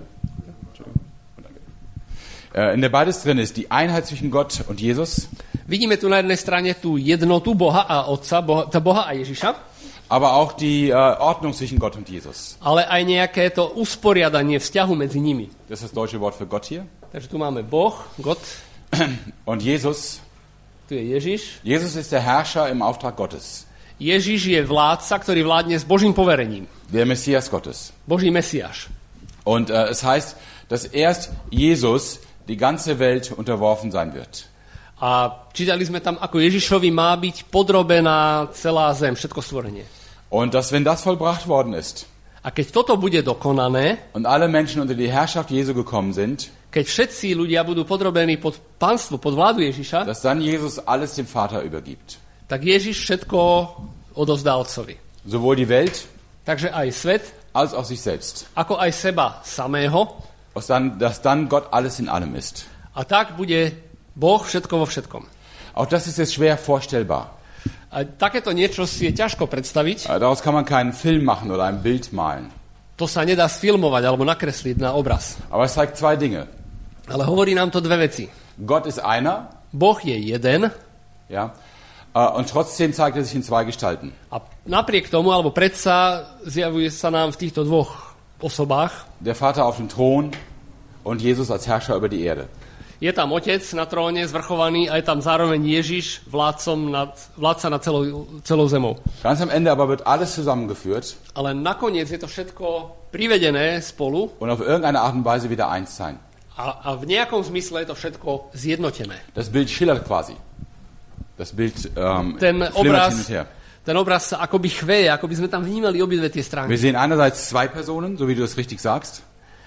S1: In der beides drin ist, die Einheit zwischen Gott und Jesus.
S2: Vidíme tu na jednej strane tú jednotu Boha a Otca, Boha a Ježiša,
S1: aber auch die Ordnung zwischen Gott und Jesus.
S2: ale aj nejaké to usporiadanie vzťahu medzi nimi.
S1: Das ist das deutsche Wort für Gott hier.
S2: Takže tu máme Boh, Gott,
S1: Und Jesus.
S2: tu je Ježiš.
S1: Jesus ist der Herrscher im Auftrag Gottes.
S2: Ježiš je vládca, ktorý vládne s Božím poverením.
S1: Der Messias Gottes.
S2: Boží Mesiáš.
S1: Und es heißt, dass erst Jesus die ganze Welt unterworfen sein wird.
S2: A čítali sme tam, ako Ježišovi má byť podrobená celá zem, všetko stvorenie.
S1: Und dass, wenn das vollbracht worden ist
S2: A keď toto bude dokonané,
S1: und alle Menschen unter die Herrschaft Jesu gekommen sind,
S2: keď všetci ľudia budú podrobení pod pánstvo, pod vládu Ježiša,
S1: dass dann Jesus alles dem Vater übergibt.
S2: tak Ježiš všetko odovzdá Otcovi.
S1: Sowohl die Welt
S2: Takže aj svet,
S1: als auch sich selbst.
S2: ako aj seba samého.
S1: Dass dann Gott alles in allem ist.
S2: A tak bude Boh všetko vo všetkom.
S1: Auch das ist jetzt schwer vorstellbar.
S2: A takéto niečo si je ťažko predstaviť.
S1: Daraus kann man keinen Film machen oder ein Bild malen.
S2: To sa nedá sfilmovať alebo nakresliť na obraz.
S1: Aber es zeigt zwei Dinge.
S2: Ale hovorí nám to dve veci.
S1: Gott ist einer,
S2: Boh je jeden
S1: ja, und trotzdem zeigt er sich in zwei Gestalten.
S2: a napriek tomu, alebo predsa zjavuje sa nám v týchto dvoch osobách.
S1: Der Vater auf dem Thron und Jesus als Herrscher über die Erde.
S2: Je tam Otec na tróne zvrchovaný a je tam zároveň Ježiš vládca nad celou zemou.
S1: Ganz am Ende aber wird alles zusammengeführt
S2: Ale nakoniec je to všetko privedené spolu
S1: und auf irgendeine Art und Weise wieder eins sein.
S2: a v nejakom zmysle je to všetko zjednotené.
S1: Das Bild schillert quasi. Das Bild
S2: Ten
S1: flimmert hin und her.
S2: Ten obraz sa akoby chveje, ako by sme tam vnímali obidve tie stránky.
S1: Wir sehen einerseits zwei Personen, so wie du das richtig sagst.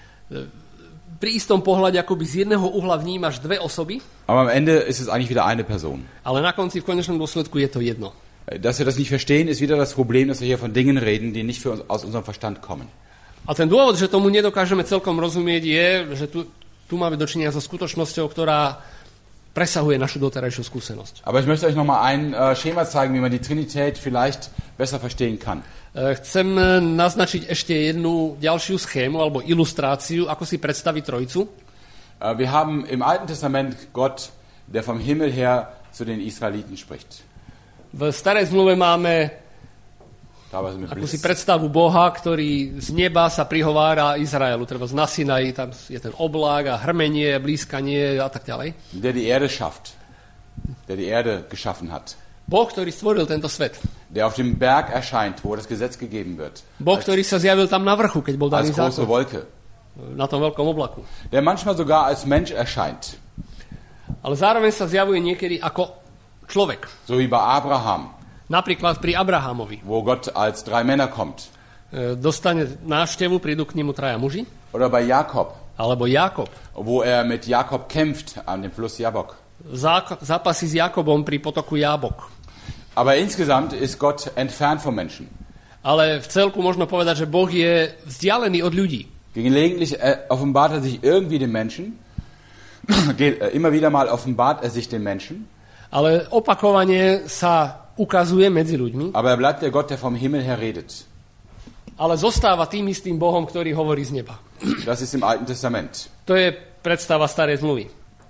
S2: Pri istom pohľade akoby z jedného uhla vnímaš dve osoby,
S1: Aber am Ende ist es eigentlich wieder eine Person.
S2: ale na konci v konečnom dôsledku je to jedno.
S1: Dass wir das nicht verstehen, ist wieder das Problem, dass wir hier von Dingen reden, die nicht aus unserem Verstand kommen.
S2: A ten dôvod, že tomu nedokážeme celkom rozumieť, je, že tu máme dočinenia so skutočnosťou, ktorá presahuje našu doterajšiu skúsenosť.
S1: Aber ich möchte euch noch mal ein Schema zeigen, wie man die Trinität vielleicht besser verstehen kann.
S2: Chcem naznačiť ešte jednu ďalšiu schému alebo ilustráciu, ako si predstaviť Trojicu.
S1: Wir haben im Alten Testament Gott, der vom Himmel her zu den Israeliten spricht.
S2: V starej zmluve máme
S1: Teilweise mit
S2: akúsi
S1: Blitz.
S2: predstavu Boha, ktorý z neba sa prihovára Izraelu. Treba na Sinaji, tam je ten oblák a hrmenie, blízkanie a tak ďalej.
S1: Der die Erde schafft, der die Erde geschaffen hat.
S2: Boh, ktorý stvoril tento svet.
S1: Der auf dem Berg erscheint, wo das Gesetz gegeben wird.
S2: Boh, ktorý sa zjavil tam na vrchu, keď bol daný
S1: Als große
S2: zákon.
S1: Wolke.
S2: Na tom veľkom oblaku.
S1: Der manchmal sogar als Mensch erscheint.
S2: Ale zároveň sa zjavuje niekedy ako človek.
S1: So wie bei Abraham,
S2: Napríklad pri Abrahamovi.
S1: wo Gott als 3 Männer kommt.
S2: Dostane návštevu, prídu k nemu traja muži.
S1: Oder bei Jakob,
S2: Alebo Jákob.
S1: wo mit Jakob kämpft an dem Fluss Jabok.
S2: Zápasy s Jakobom pri potoku Jábok.
S1: Aber insgesamt ist Gott entfernt vom Menschen.
S2: Ale v celku možno povedať, že Boh je vzdialený od ľudí.
S1: Gelegentlich offenbart er sich irgendwie den Menschen. Immer wieder mal offenbart er sich den Menschen.
S2: Ale opakovane sa ukazuje medzi ľuďmi.
S1: Aber er bleibt der Gott, der vom Himmel her redet.
S2: Ale zostáva tým istým Bohom, ktorý hovorí z neba.
S1: Das ist im Alten Testament.
S2: To je predstava starej zmluvy.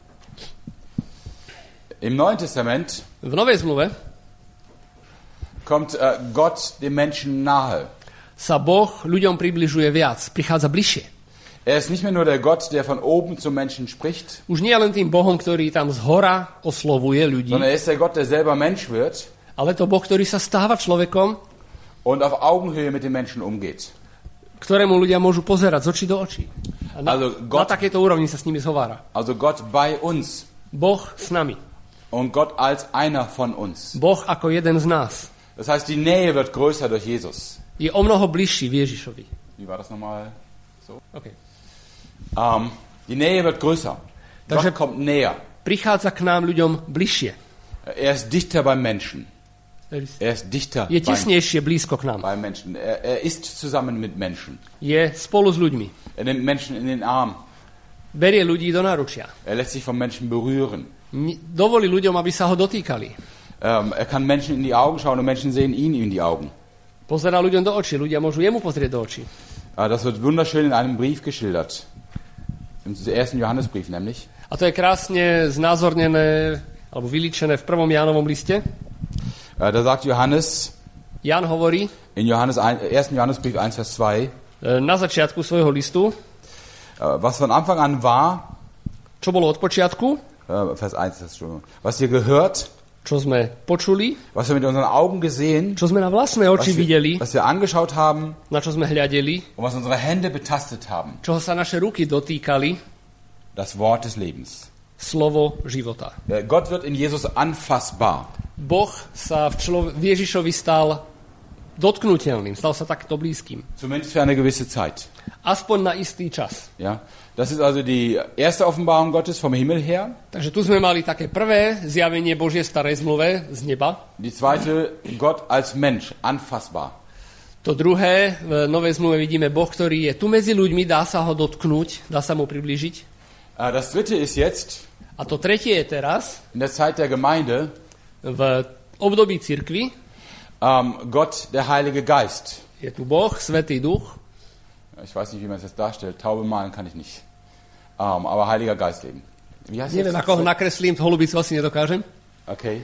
S1: Im Neuen Testament
S2: V Novej zmluve
S1: kommt Gott dem Menschen nahe.
S2: sa Boh ľuďom približuje viac, prichádza bližšie.
S1: Er ist nicht mehr nur der Gott, der von oben zum Menschen spricht,
S2: Už nie len tým Bohom, ktorý tam zhora oslovuje ľudí,
S1: sondern er ist der Gott, der selber Mensch wird
S2: ale to Boh, ktorý sa stáva človekom,
S1: und auf Augenhöhe mit den Menschen umgeht.
S2: ktorému ľudia môžu pozerať z očí do očí. A na takejto úrovni sa s nimi zhovára.
S1: Also Gott bei uns
S2: Boh s nami.
S1: und Gott als einer von uns.
S2: Boh ako jeden z nás.
S1: Das heißt, die Nähe wird größer durch Jesus.
S2: Je o mnoho bližší v Ježišovi.
S1: Wie war das nochmal so?
S2: Okay.
S1: Die Nähe wird größer.
S2: Takže
S1: Gott kommt näher.
S2: prichádza k nám ľuďom bližšie.
S1: Er ist dichter beim Menschen. Er ist dichter
S2: Je tesnejšie blízko k nám.
S1: beim Menschen. Er ist zusammen mit Menschen.
S2: Je spolu s ľuďmi.
S1: Er nimmt Menschen in den Arm.
S2: Berie ľudí do náručia.
S1: Er lässt sich von Menschen berühren.
S2: Dovolí ľuďom, aby sa ho dotýkali.
S1: Er kann Menschen in die Augen schauen und Menschen sehen ihn in die Augen.
S2: Pozerá ľuďom do očí, ľudia môžu jemu pozrieť do očí.
S1: Das wird wunderschön in einem Brief geschildert. Im ersten Johannesbrief nämlich.
S2: A to je krásne znázornené, alebo vylíčené v 1. Jánovom liste.
S1: Da sagt Johannes
S2: Jan hovorí
S1: in 1. Johannesbrief 1, Vers 2,
S2: na začiatku svojho listu,
S1: was von Anfang an war,
S2: čo bolo od počiatku,
S1: Vers 1, Entschuldigung, was ihr gehört,
S2: čo sme počuli,
S1: was wir mit unseren Augen gesehen,
S2: čo sme na vlastné oči videli,
S1: was wir angeschaut haben
S2: na čo sme hľadeli,
S1: und was unsere Hände betastet haben.
S2: čoho sa naše ruky dotýkali,
S1: Das Wort des Lebens.
S2: slovo života.
S1: Gott wird in Jesus anfassbar.
S2: Boh sa v Ježišovi stal dotknutelným, stal sa takto blízkym.
S1: Zumindest für eine gewisse Zeit.
S2: Aspoň na istý čas.
S1: Ja, das ist also die erste Offenbarung Gottes vom Himmel her.
S2: Takže tu sme mali také prvé zjavenie Božie starej zmluve z neba.
S1: Die zweite, Gott als Mensch, anfassbar.
S2: To druhé, v Novej zmluve vidíme Boh, ktorý je tu medzi ľuďmi, dá sa ho dotknúť, dá sa mu priblížiť.
S1: Das dritte ist jetzt
S2: A to tretie je teraz,
S1: in der Zeit der Gemeinde,
S2: v období cirkvi,
S1: Gott, der Heilige Geist.
S2: je tu Boh, Svätý Duch.
S1: Ich weiß nicht, wie man es jetzt darstellt. Taube malen kann ich nicht. Aber Heiliger Geist eben. Wie heißt
S2: Neviem,
S1: das?
S2: ako ho nakreslím, holubicu asi nedokážem.
S1: Okay.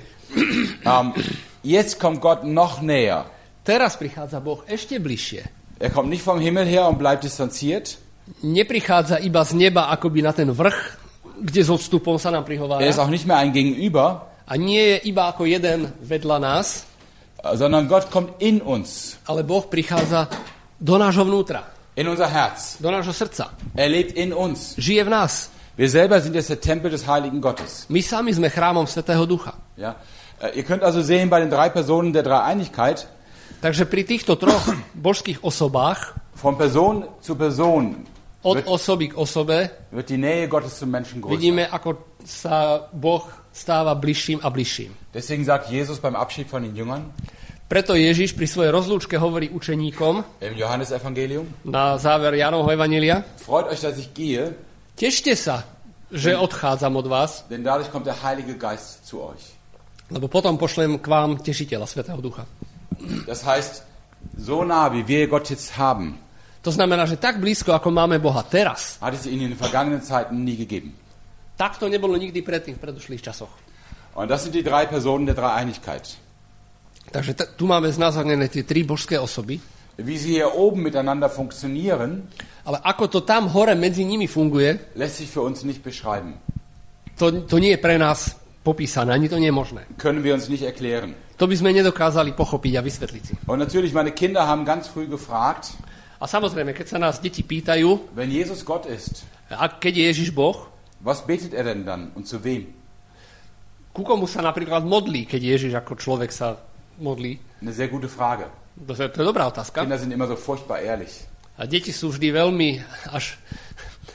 S1: Jetzt kommt Gott noch näher.
S2: Teraz prichádza Boh ešte bližšie.
S1: Er kommt nicht vom Himmel her und bleibt distanziert.
S2: Neprichádza iba z neba akoby na ten vrch, kde s odstupom sa nám prihovára.
S1: Er ist auch nicht mehr ein Gegenüber,
S2: A nie je iba ako jeden vedľa nás,
S1: sondern Gott kommt in uns,
S2: ale Boh prichádza do nášho vnútra,
S1: in unser Herz.
S2: do nášho srdca.
S1: Er lebt in uns.
S2: Žije v nás.
S1: Wir selber sind jetzt der Tempel des Heiligen Gottes.
S2: My sami sme chrámom Svätého Ducha.
S1: Ja? Ihr könnt also sehen, bei den 3 Personen der Dreieinigkeit,
S2: Takže pri týchto troch božských osobách,
S1: von Person zu Person,
S2: od osoby k osobe,
S1: wird die Nähe Gottes zum Menschen größer.
S2: vidíme, ako sa Boh stáva bližším a bližším.
S1: Deswegen sagt Jesus beim Abschied von den Jüngern
S2: Preto Ježiš pri svojej rozlúčke hovorí učeníkom
S1: im Johannesevangelium,
S2: na záver Jánovho evanjelia:
S1: freut euch, dass ich gehe,
S2: Tešte sa, že odchádzam od vás,
S1: denn dadurch kommt der Heilige Geist zu euch.
S2: lebo potom pošlem k vám tešiteľa Svätého Ducha.
S1: Das heißt, so nah wie wir Gott jetzt haben,
S2: To znamená, že tak blízko, ako máme Boha teraz,
S1: hat es ihn in den vergangenen Zeiten nie gegeben.
S2: tak to nebolo nikdy predtým v predošlých časoch.
S1: Und das sind die 3 Personen der Dreieinigkeit.
S2: Takže tu máme znázornené tie 3 božské osoby,
S1: Wie sie hier oben miteinander funktionieren,
S2: ale ako to tam hore medzi nimi funguje,
S1: lässt sich für uns nicht beschreiben.
S2: to nie je pre nás popísané, ani to nie je možné.
S1: Können wir uns nicht erklären.
S2: To by sme nedokázali pochopiť a vysvetliť si.
S1: Und natürlich, meine Kinder haben ganz früh gefragt,
S2: A samozrejme, keď sa nás deti pýtajú,
S1: wenn Jesus Gott ist,
S2: a keď je Ježiš Boh,
S1: was betet er denn dann und zu wem?
S2: ku komu sa napríklad modlí, keď Ježiš ako človek sa modlí?
S1: Eine sehr gute Frage.
S2: To je dobrá otázka.
S1: Kinder sind immer so furchtbar ehrlich.
S2: A deti sú vždy veľmi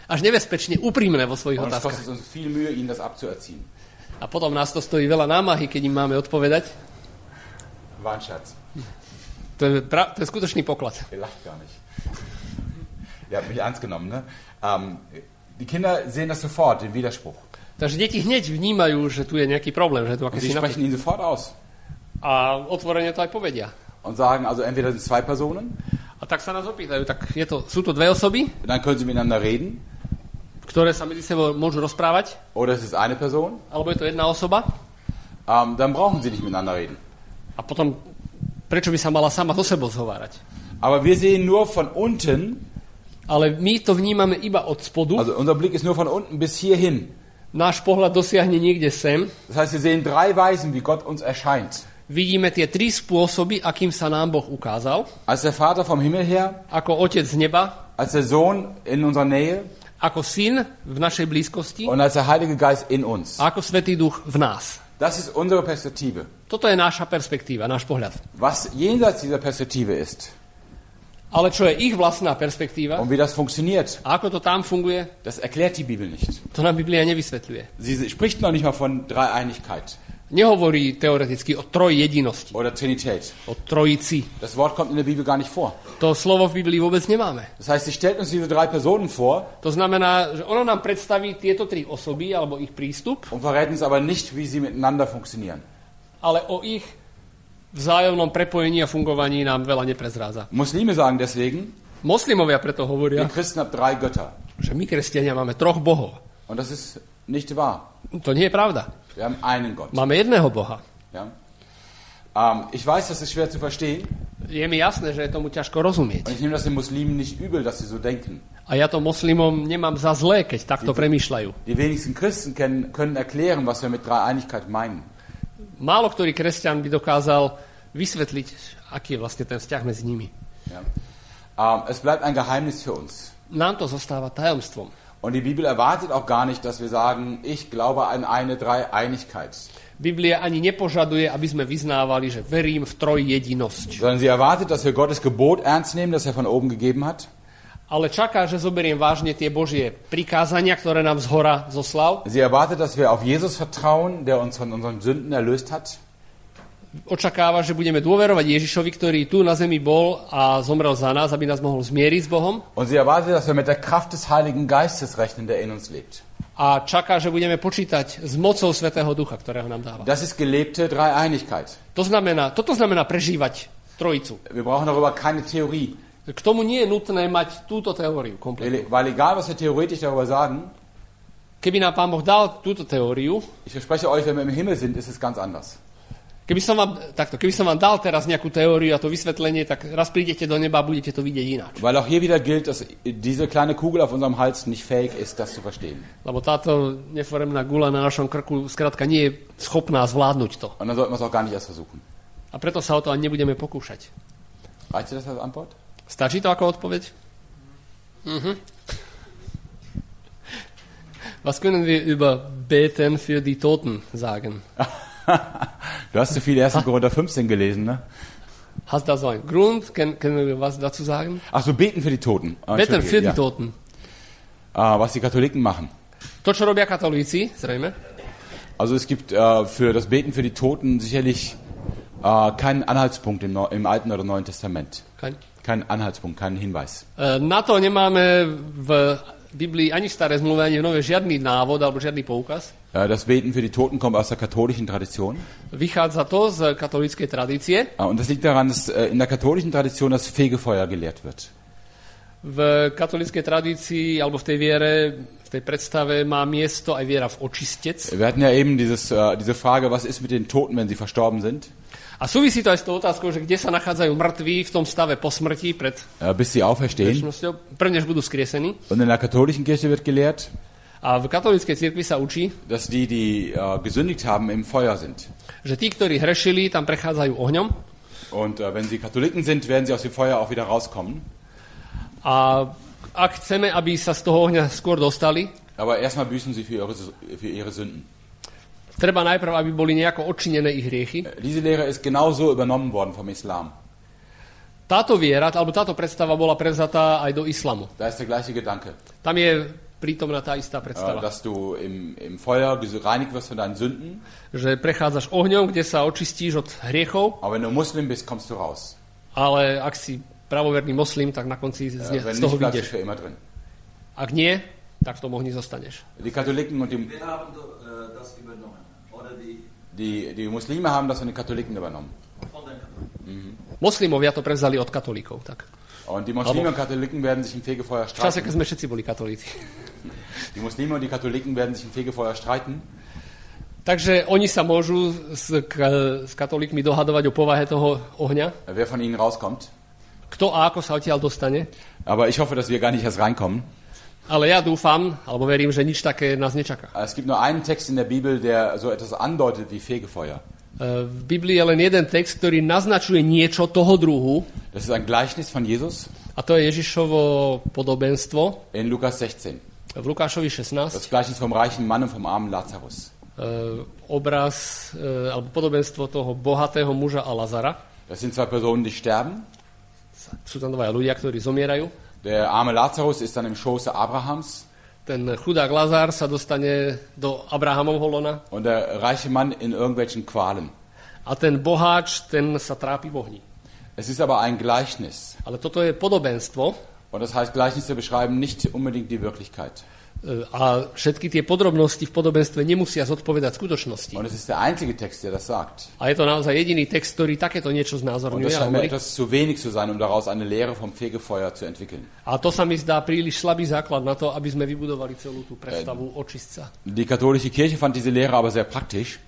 S2: až nebezpečne úprimné vo svojich
S1: Und es
S2: otázkach.
S1: kostet uns viel Mühe, ihnen das abzuerziehen.
S2: A potom nás to stojí veľa námahy, keď im máme odpovedať.
S1: War ein Scherz.
S2: To je skutočný poklad.
S1: Ihr lacht gar nicht. Ihr habt mich ernst genommen, ne? Die Kinder sehen das sofort, den Widerspruch.
S2: Takže deti hneď vnímajú, že tu je nejaký problém, že tu
S1: Und
S2: akési
S1: sie sprechen ihn
S2: napätie.
S1: sofort aus.
S2: A otvorene to aj povedia.
S1: Und sagen, also entweder sind es 2 Personen,
S2: A tak sa nás opýtajú, tak sú to dve osoby,
S1: dann können sie miteinander reden,
S2: ktoré sa medzi sebou môžu rozprávať,
S1: oder es ist eine Person,
S2: alebo je to jedna osoba.
S1: dann brauchen sie nicht miteinander reden.
S2: A potom, prečo by sa mala sama so sebou zhovárať?
S1: Aber wir sehen nur von unten,
S2: Ale my to vnímame iba od spodu.
S1: also unser Blick ist nur von unten bis hierhin.
S2: Náš pohľad dosiahne niekde sem.
S1: Das heißt, wir sehen 3 Weisen, wie Gott uns erscheint.
S2: Vidíme tie 3 spôsoby, akým sa nám Boh ukázal.
S1: Als der Vater vom Himmel her,
S2: Ako Otec z neba,
S1: als der Sohn in unserer Nähe
S2: ako Syn v našej blízkosti
S1: und als der Heilige Geist in uns.
S2: a ako Svätý Duch v nás.
S1: Das ist unsere Perspektive.
S2: Toto je naša perspektíva, náš pohľad.
S1: Was jenseits dieser Perspektive ist
S2: Ale čo je ich vlastná perspektíva
S1: und wie das funktioniert,
S2: a ako to tam funguje,
S1: das erklärt die Bibel nicht.
S2: to nám Biblia nevysvetľuje.
S1: Sie spricht noch nicht mal von Dreieinigkeit
S2: Nehovorí teoreticky o trojjedinosti,
S1: oder Trinität.
S2: o trojici.
S1: Das Wort kommt in der Bibel gar nicht vor.
S2: To slovo v Biblii vôbec nemáme.
S1: Das heißt, sie stellt uns diese 3 Personen vor
S2: To znamená, že ono nám predstaví tieto 3 osoby alebo ich prístup,
S1: und verrät uns aber nicht, wie sie miteinander funktionieren.
S2: ale o ich vzájomnom prepojení a fungovaní nám veľa neprezrádza.
S1: Muslime sagen deswegen,
S2: Moslimovia preto
S1: wir
S2: hovoria,
S1: Christen haben 3 Götter.
S2: že my, kresťania, máme 3 bohov.
S1: Und das ist nicht wahr.
S2: To nie je pravda.
S1: Wir haben einen Gott.
S2: Máme jedného Boha.
S1: Ja? Ich weiß, das ist schwer zu verstehen.
S2: Je mi jasné, že je tomu ťažko rozumieť.
S1: Und ich nehme das den Muslimen nicht übel, dass sie so denken.
S2: A ja to moslimom nemám za zlé, keď takto premýšľajú.
S1: Die wenigsten Christen können erklären, was wir mit Dreieinigkeit meinen.
S2: Málo ktorý kresťan by dokázal vysvetliť, aký je vlastne ten vzťah medzi nimi.
S1: Ja? Es bleibt ein Geheimnis für uns.
S2: Nám to zostáva tajomstvom.
S1: Und die Bibel erwartet auch gar nicht, dass wir sagen, ich glaube an eine Dreieinigkeit.
S2: Biblia ani nepožaduje, aby sme vyznávali, že verím v trojjedinosť.
S1: Sondern sie erwartet, dass wir Gottes Gebot ernst nehmen, das er von oben gegeben hat.
S2: Ale čaká, že zoberiem vážne tie Božie prikázania, ktoré nám zhora zoslal.
S1: Sie erwartet, dass wir auf Jesus vertrauen, der uns von unseren Sünden erlöst hat.
S2: Očakáva, že budeme dôverovať Ježišovi, ktorý tu na zemi bol a zomrel za nás, aby nás mohol zmieriť s Bohom.
S1: Und sie erwartet, dass wir mit der Kraft des Heiligen Geistes rechnen, der in uns lebt.
S2: A čaká, že budeme počítať s mocou Svätého Ducha, ktorého nám dáva.
S1: Das ist gelebte Dreieinigkeit.
S2: Toto znamená prežívať trojicu.
S1: Wir brauchen darüber keine Theorie.
S2: K tomu nie je nutné mať túto teóriu kompletne.
S1: Weil egal, was wir theoretisch darüber sagen,
S2: Keby nám Pán Boh dal túto teóriu,
S1: ich verspreche euch, wenn wir im Himmel sind, ist es ganz anders.
S2: keby som vám dal teraz nejakú teóriu a to vysvetlenie, tak raz prídete do neba a budete to vidieť ináč.
S1: Weil auch hier wieder gilt, dass diese kleine Kugel auf unserem Hals nicht fähig ist, das zu verstehen.
S2: Lebo táto neforemná guľa na našom krku skrátka nie je schopná zvládnuť to.
S1: Und dann sollten wir es auch gar nicht erst versuchen.
S2: A preto sa o to ani nebudeme pokúšať.
S1: Reicht dir das als Antwort?
S2: Stačí to ako odpoveď? Was können wir über Beten für die Toten sagen?
S1: Du hast zu viel 1. Korinther 15 gelesen, ne?
S2: Hast da so einen Grund? Können wir was dazu sagen?
S1: Ach so, beten für die Toten.
S2: Beten für die
S1: Ja.
S2: Toten.
S1: Was die Katholiken machen.
S2: To, čo robia katolíci, zrejme.
S1: Also es gibt für das Beten für die Toten sicherlich keinen Anhaltspunkt im Alten oder Neuen Testament. Keinen Anhaltspunkt, keinen Hinweis.
S2: Na to nemáme v Biblii ani v Starej zmluve, ani v Novej žiadny návod alebo žiadny poukaz.
S1: Das Beten für die Toten kommt aus der katholischen Tradition.
S2: Vychádza to z katolíckej tradície.
S1: Und das liegt daran, dass in der katholischen Tradition das Fegefeuer gelehrt wird.
S2: V katolíckej tradícii alebo v tej viere, v tej predstave má miesto aj viera v očistec.
S1: Wir hatten ja eben diese Frage, was ist mit den Toten, wenn sie verstorben sind?
S2: A súvisí to aj s tou otázkou, že kde sa nachádzajú mŕtvi v tom stave po smrti pred
S1: Bis sie auferstehen.
S2: väčšnosťou, prvnež budú skriesení.
S1: Und in der katholischen Kirche wird gelehrt,
S2: A v katolíckej cirkvi sa učí,
S1: dass die gesündigt haben, im Feuer sind.
S2: že tí, ktorí hrešili, tam prechádzajú ohňom.
S1: Und wenn sie Katholiken sind, werden sie aus dem Feuer auch wieder rauskommen.
S2: A ak chceme, aby sa z toho ohňa skôr dostali,
S1: Aber erstmal büßen sie für ihre Sünden.
S2: treba najprv, aby boli nejako odčinené ich hriechy.
S1: Diese Lehre ist genauso übernommen worden vom Islam.
S2: Táto viera, alebo táto predstava bola prevzatá aj do islamu.
S1: Da ist der gleiche Gedanke.
S2: Tam je prítomná tá istá predstava.
S1: dass du im Feuer gereinigt wirst von deinen Sünden.
S2: Že prechádzaš ohňom, kde sa očistíš od hriechov,
S1: Aber wenn du Muslim bist, kommst du raus.
S2: ale ak si pravoverný moslim, tak na konci z
S1: Wenn
S2: toho
S1: nicht, bleibst du
S2: vyjdeš.
S1: für immer drin.
S2: Ak nie, tak v tom ohni zostaneš.
S1: Die Katholiken und
S3: Wir haben das übernommen. Oder
S1: die Muslime haben das von den Katholiken übernommen.
S3: von den Katholiken.
S2: Moslimovia to prevzali od katolíkov. Tak.
S1: Und die Muslime und Katholiken werden sich im Fegefeuer
S2: V čase, keď
S1: streiten.
S2: sme všetci boli katolíci.
S1: Die Muslime und die Katholiken werden sich im Fegefeuer streiten.
S2: Takže oni sa môžu s katolíkmi dohadovať o povahe toho ohňa.
S1: Wer von ihnen rauskommt.
S2: Kto a ako sa odtiaľ dostane.
S1: Aber ich hoffe, dass wir gar nicht erst reinkommen.
S2: Ale ja dúfam, alebo verím, že nič také nás nečaká.
S1: Es gibt nur einen Text in der Bibel, der so etwas andeutet wie Fegefeuer.
S2: V Biblii je len jeden text, ktorý naznačuje niečo toho druhu,
S1: Das ist ein Gleichnis von Jesus
S2: a to je Ježišovo podobenstvo
S1: in Lukas 16.
S2: v Lukášovi 16.
S1: Das Gleichnis vom reichen Mann und vom armen Lazarus.
S2: Obraz, alebo podobenstvo toho bohatého muža a Lazara.
S1: Das sind zwei Personen, die sterben.
S2: Sú tam dvaja ľudia, ktorí zomierajú.
S1: Der arme Lazarus ist dann im Schoße Abrahams
S2: Ten chudák Lazar sa dostane do Abrahamovho lona
S1: und der reiche Mann in irgendwelchen Qualen.
S2: a ten boháč, ten sa trápi v ohni.
S1: Es ist aber ein Gleichnis.
S2: Ale toto je podobenstvo
S1: Und das heißt, Gleichnisse beschreiben nicht unbedingt die Wirklichkeit.
S2: a všetky tie podrobnosti v podobenstve nemusia zodpovedať skutočnosti.
S1: Und es ist der einzige Text, der das sagt.
S2: A je to naozaj jediný text, ktorý takéto niečo
S1: Und
S2: znázorňuje.
S1: das
S2: A
S1: scheint mir
S2: hovorí.
S1: etwas zu wenig zu sein, um daraus eine Lehre vom Fegefeuer zu entwickeln.
S2: A to sa mi zdá príliš slabý základ na to, aby sme vybudovali celú tú predstavu očistca.
S1: Die katholische Kirche fand diese Lehre aber sehr praktisch.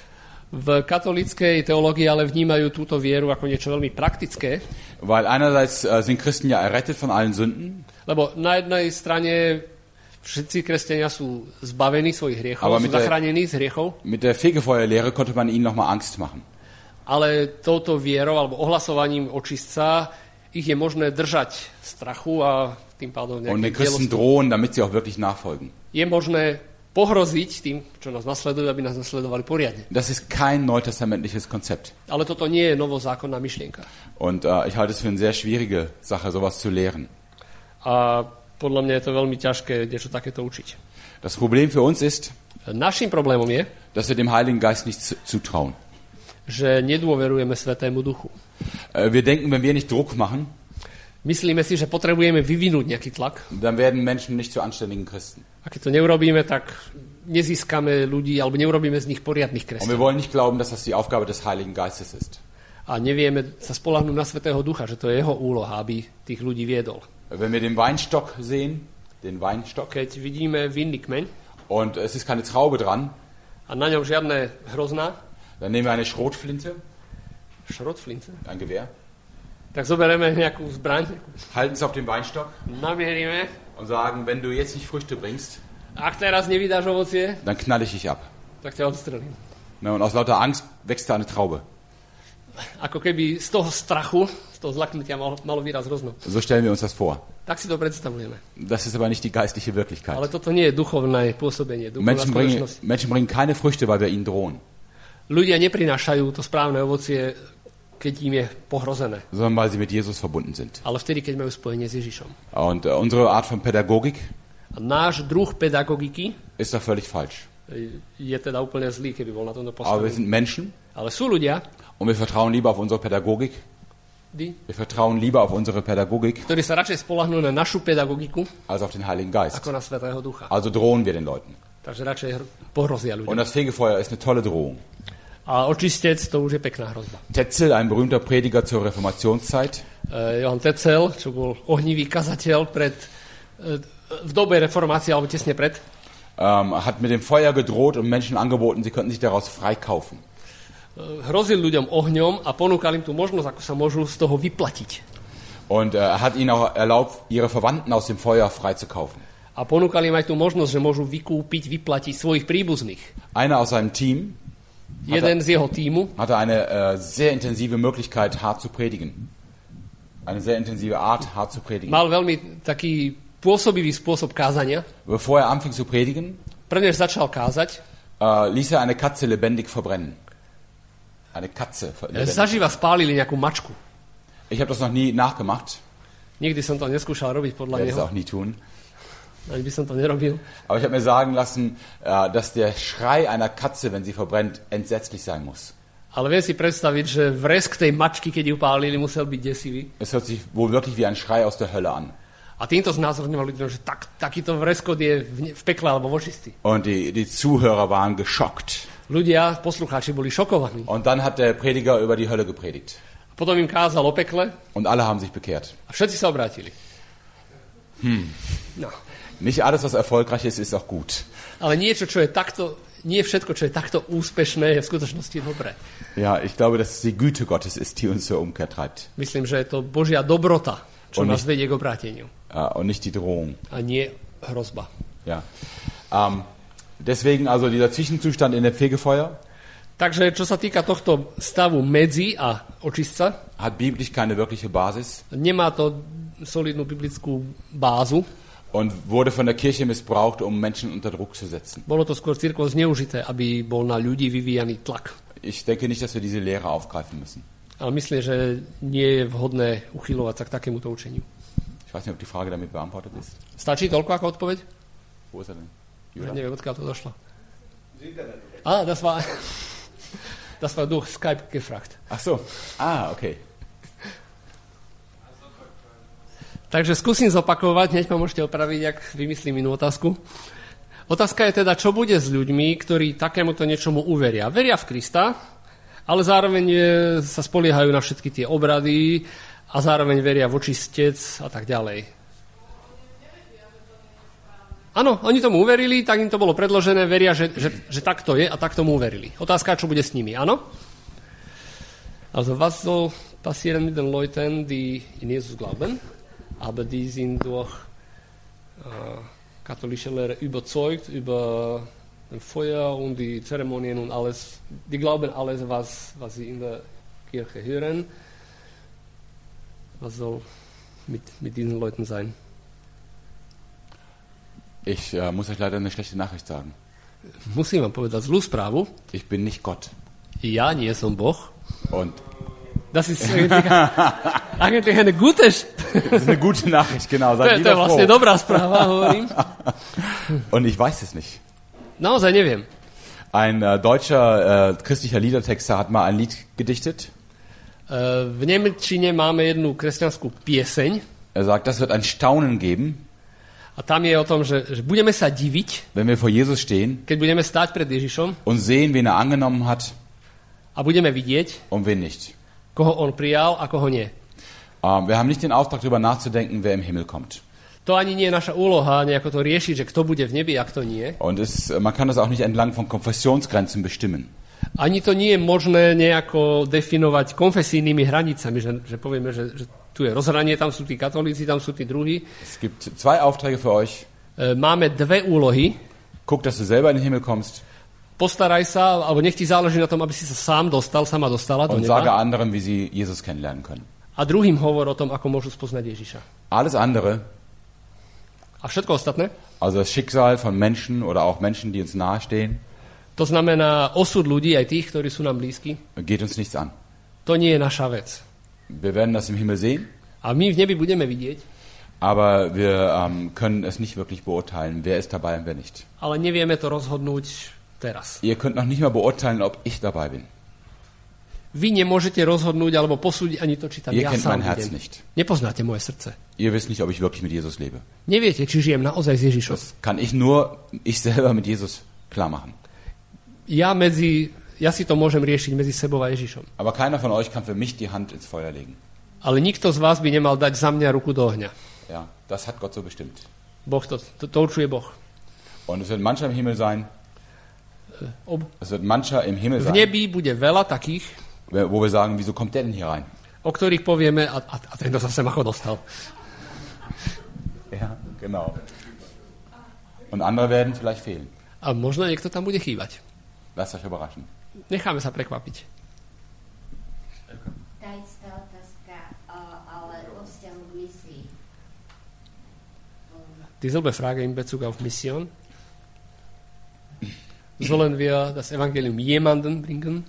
S2: V katolíckej teológii ale vnímajú túto vieru ako niečo veľmi praktické,
S1: Weil einerseits sind Christen ja errettet von allen Sünden,
S2: lebo na jednej strane všetci kresťania sú zbavení svojich hriechov,
S1: Ale
S2: sú
S1: my to je-
S2: zachránení z hriechov,
S1: mit der Fegefeuerlehre konnte man ihnen nochmal Angst machen.
S2: ale touto vierou alebo ohlasovaním očistca ich je možné držať v strachu a tým pádom
S1: Und den
S2: nejakým
S1: Christen
S2: dielostvom.
S1: drohen, damit sie auch wirklich nachfolgen.
S2: Je možné pohroziť tým, čo nás nasledujú, aby nás nasledovali poriadne.
S1: Das ist kein neutestamentliches Konzept.
S2: Ale toto nie je novozákonná myšlienka.
S1: Und ich halte es für eine sehr schwierige Sache, sowas zu lehren.
S2: A podľa mňa je to veľmi ťažké niečo takéto učiť.
S1: Das Problem für uns ist,
S2: Naším problémom je,
S1: dass wir dem Heiligen Geist nicht zutrauen.
S2: že nedôverujeme Svätému Duchu.
S1: Wir denken, wenn wir nicht Druck machen,
S2: Myslíme si, že potrebujeme vyvinúť nejaký tlak.
S1: dann werden Menschen nicht zu anständigen Christen.
S2: A keď to neurobíme, tak nezískame ľudí, alebo neurobíme z nich poriadnych
S1: Und wir
S2: kresťanov.
S1: wollen nicht glauben, dass das die Aufgabe des Heiligen Geistes ist.
S2: A nevieme sa spoľahnúť na Svätého Ducha, že to je jeho úloha, aby tých ľudí viedol.
S1: Wenn wir den Weinstock sehen, den Weinstock,
S2: Keď vidíme vinný kmeň
S1: und es ist keine Traube dran,
S2: a na ňom žiadne hrozná,
S1: dann nehmen wir eine Schrotflinte,
S2: šrotflince,
S1: ein Gewehr,
S2: tak zoberieme nejakú zbraň,
S1: halten es auf den Weinstock
S2: namierime.
S1: und sagen, wenn du jetzt nicht Früchte bringst,
S2: Ak teraz nevydáš ovocie,
S1: dann knall ich dich ab.
S2: tak ťa odstrelím.
S1: Ne, und aus lauter Angst wächst da eine Traube.
S2: Ako keby z toho strachu, z toho zlaknutia malo výraz hrozno.
S1: So stellen wir uns das vor.
S2: Tak si to predstavujeme.
S1: Das ist aber nicht die geistliche Wirklichkeit.
S2: Ale toto nie je duchovné pôsobenie, duchovná skutočnosť.
S1: Menschen bringen keine Früchte, weil wir ihnen drohen,
S2: Ľudia neprinášajú to správne ovocie, keď im je pohrozené.
S1: sondern weil sie mit Jesus verbunden sind.
S2: Ale vtedy, keď majú spojenie s Ježišom.
S1: Und unsere Art von Pädagogik
S2: A náš druh pedagogiky
S1: ist da völlig falsch.
S2: je teda úplne zlý, keby bol na tomto
S1: Aber wir
S2: postavený.
S1: sind Menschen
S2: Ale sú ľudia,
S1: und wir vertrauen lieber auf unsere Pädagogik. Wir vertrauen lieber auf unsere Pädagogik
S2: ktorí sa radšej spolahnú na našu pedagogiku,
S1: als auf den Heiligen Geist.
S2: ako na Svätého Ducha.
S1: Also drohen wir den Leuten.
S2: Takže radšej pohrozia
S1: Und
S2: ľuďom.
S1: das Fegefeuer ist eine tolle Drohung.
S2: A očistec, to už je pekná hrozba.
S1: Tetzel, ein berühmter Prediger zur Reformationszeit,
S2: Johann Tetzel, čo bol ohnivý kazateľ v dobe reformácie, alebo tesne pred,
S1: hat mit dem Feuer gedroht und Menschen angeboten, sie könnten sich daraus freikaufen.
S2: hrozil ľuďom ohňom a ponúkal im tú možnosť, ako sa môžu z toho vyplatiť.
S1: Und er hat ihnen auch erlaubt, ihre Verwandten aus dem Feuer freizukaufen.
S2: A ponúkal im aj tú možnosť, že môžu vykúpiť, vyplatiť svojich príbuzných.
S1: Einer aus seinem Team
S2: Jeden z jeho tímu
S1: hatte eine sehr intensive Möglichkeit, hart zu predigen. Eine sehr intensive Art, hart zu predigen.
S2: mal veľmi taký pôsobivý spôsob kázania.
S1: Bevor er anfing zu predigen,
S2: Prvnež začal kázať,
S1: ließ er eine Katze lebendig verbrennen. Eine Katze. Lebendig.
S2: zaživa spálili nejakú mačku.
S1: Ich habe das noch nie nachgemacht.
S2: Nikdy som to neskúšal robiť podľa
S1: Werde es
S2: neho.
S1: auch nie tun.
S2: Ani by som to nerobil.
S1: Aber ich habe mir sagen lassen, dass der Schrei einer Katze, wenn sie verbrennt, entsetzlich sein muss.
S2: Ale viem si predstaviť, že vresk tej mačky, keď ju pálili, musel byť desivý.
S1: Es hört sich wohl wirklich wie ein Schrei aus der Hölle an.
S2: A týmto znázorňoval ľuďom, že takýto vreskot je v pekle alebo vo čistí.
S1: Und die Zuhörer waren geschockt.
S2: Ľudia, poslucháči, boli šokovaní.
S1: Und dann hat der Prediger über die Hölle gepredigt.
S2: Potom im kázal o pekle.
S1: Und alle haben sich bekehrt.
S2: A všetci sa obrátili. No.
S1: Nicht alles, was erfolgreich ist, ist auch gut.
S2: Ale niečo, čo je takto, nie všetko, čo je takto úspešné, je v skutočnosti dobré.
S1: Ja, ich glaube, dass es die Güte Gottes ist, die uns zur Umkehr treibt.
S2: Myslím, že je to Božia dobrota, čo nás vedie k obráteniu.
S1: Und nicht die Drohung.
S2: A nie hrozba.
S1: Ja. Deswegen also dieser Zwischenzustand in der Fegefeuer.
S2: Takže čo sa týka tohto stavu medzi a očistca,
S1: hat biblisch keine wirkliche Basis.
S2: Nemá to solidnú biblickú bázu.
S1: Und wurde von der Kirche missbraucht, um Menschen unter Druck zu setzen.
S2: Bolo to skôr cirkvou zneužité, aby bol na ľudí vyvíjaný tlak.
S1: Ich denke nicht, dass wir diese Lehre aufgreifen müssen.
S2: Ale myslím, že nie je vhodné uchylovať sa k takémuto učeniu.
S1: Ich weiß nicht, ob die Frage damit beantwortet ist.
S2: Stačí toľko ako odpoveď?
S1: Wo ist er denn?
S2: Ja, neviem, odkiaľ to došlo. Das war durch Skype gefragt.
S1: Ach so. Okay.
S2: Takže skúsim zopakovať, hneď ma môžete opraviť, ak vymyslím inú otázku. Otázka je teda, čo bude s ľuďmi, ktorí takémuto niečomu uveria. Veria v Krista, ale zároveň sa spoliehajú na všetky tie obrady a zároveň veria v očistec a tak ďalej. Áno, oni tomu uverili, tak im to bolo predložené, veria, že tak to je a tak tomu uverili. Otázka, čo bude s nimi, áno? Also, was soll passieren mit den Leuten, die in Jesus glauben? Aber die sind durch katholische Lehre überzeugt über das Feuer und die Zeremonien und alles. Die glauben alles, was sie in der Kirche hören. Was soll mit diesen Leuten sein?
S1: Ich muss euch leider eine schlechte Nachricht sagen.
S2: Musím vám povedať zlú správu.
S1: Ich bin nicht Gott.
S2: Ja nie som Boh.
S1: Und
S2: das ist eigentlich eine gute
S1: Das ist eine gute Nachricht, genau. Seid
S2: to je vlastne dobrá správa, hovorím.
S1: Und ich weiß es nicht.
S2: Naozaj neviem.
S1: Ein deutscher christlicher Liedertexter hat mal ein Lied gedichtet.
S2: V nemčine máme jednu kresťanskú pieseň.
S1: Er sagt, das wird ein Staunen geben.
S2: A tam je o tom, že budeme sa diviť,
S1: wenn wir vor Jesus stehen,
S2: keď budeme stáť pred Ježišom
S1: und sehen, wen er angenommen hat,
S2: a budeme vidieť,
S1: und wen nicht.
S2: Koho on prijal a koho nie.
S1: Wir haben nicht den Auftrag, darüber nachzudenken, wer im Himmel kommt.
S2: To ani nie je naša úloha nejako to riešiť, že kto bude v nebi a kto nie.
S1: Und man kann das auch nicht entlang von Konfessionsgrenzen bestimmen.
S2: Ani to nie je možné nejako definovať konfesijnými hranicami, že povieme, že tu je rozhranie, tam sú tí katolíci, tam sú tí druhí.
S1: Es gibt zwei Aufträge für euch.
S2: Máme dve úlohy.
S1: Guck, dass du selber in den Himmel kommst.
S2: Postaraj sa, alebo nech ti záleží na tom, aby si sa sama dostala do
S1: und
S2: neba.
S1: sage anderen, wie sie Jesus kennenlernen können.
S2: A druhým hovor o tom, ako môžu spoznať Ježiša.
S1: Alles andere,
S2: a všetko ostatné,
S1: also das Schicksal von Menschen oder auch Menschen, die uns nahestehen,
S2: to znamená osud ľudí, aj tých, ktorí sú nám blízki,
S1: geht uns nichts an.
S2: To nie je naša vec.
S1: Wir werden das im Himmel sehen.
S2: A my v nebi budeme vidieť.
S1: Aber wir können es nicht wirklich beurteilen, wer ist dabei und wer nicht.
S2: Ale nevieme to rozhodnúť teraz.
S1: Ihr könnt noch nicht mal beurteilen, ob ich dabei bin.
S2: Vy nemôžete rozhodnúť alebo posúdiť ani to, či tam
S1: Ihr
S2: ja
S1: kennt
S2: sám
S1: mein Herz
S2: budem.
S1: nicht.
S2: Nepoznáte moje srdce.
S1: Ihr wisst nicht, ob ich wirklich mit Jesus lebe.
S2: Neviete, či žijem naozaj s Ježišom.
S1: Das kann ich selber mit Jesus klar machen.
S2: Ja si to môžem riešiť medzi sebou a Ježišom.
S1: Aber keiner von euch kann für mich die Hand ins Feuer legen.
S2: Ale nikto z vás by nemal dať za mňa ruku do ohňa.
S1: Ja, das hat Gott so bestimmt.
S2: Boh to určuje Boh.
S1: Und es wird mancher im Himmel sein.
S2: V nebi bude veľa takých,
S1: wo wir sagen, wieso kommt der denn hier rein?
S2: O ktorých povieme, a tento sa sem ako dostal.
S1: Ja, genau. Und andere werden vielleicht fehlen.
S2: A možno niekto tam bude chýbať.
S1: Lasst euch überraschen.
S2: Necháme sa prekvapiť.
S4: Tá istá otázka, ale vo vzťahu k misii.
S2: Dieselbe Frage in Bezug auf Mission. Sollen wir das Evangelium jemanden bringen?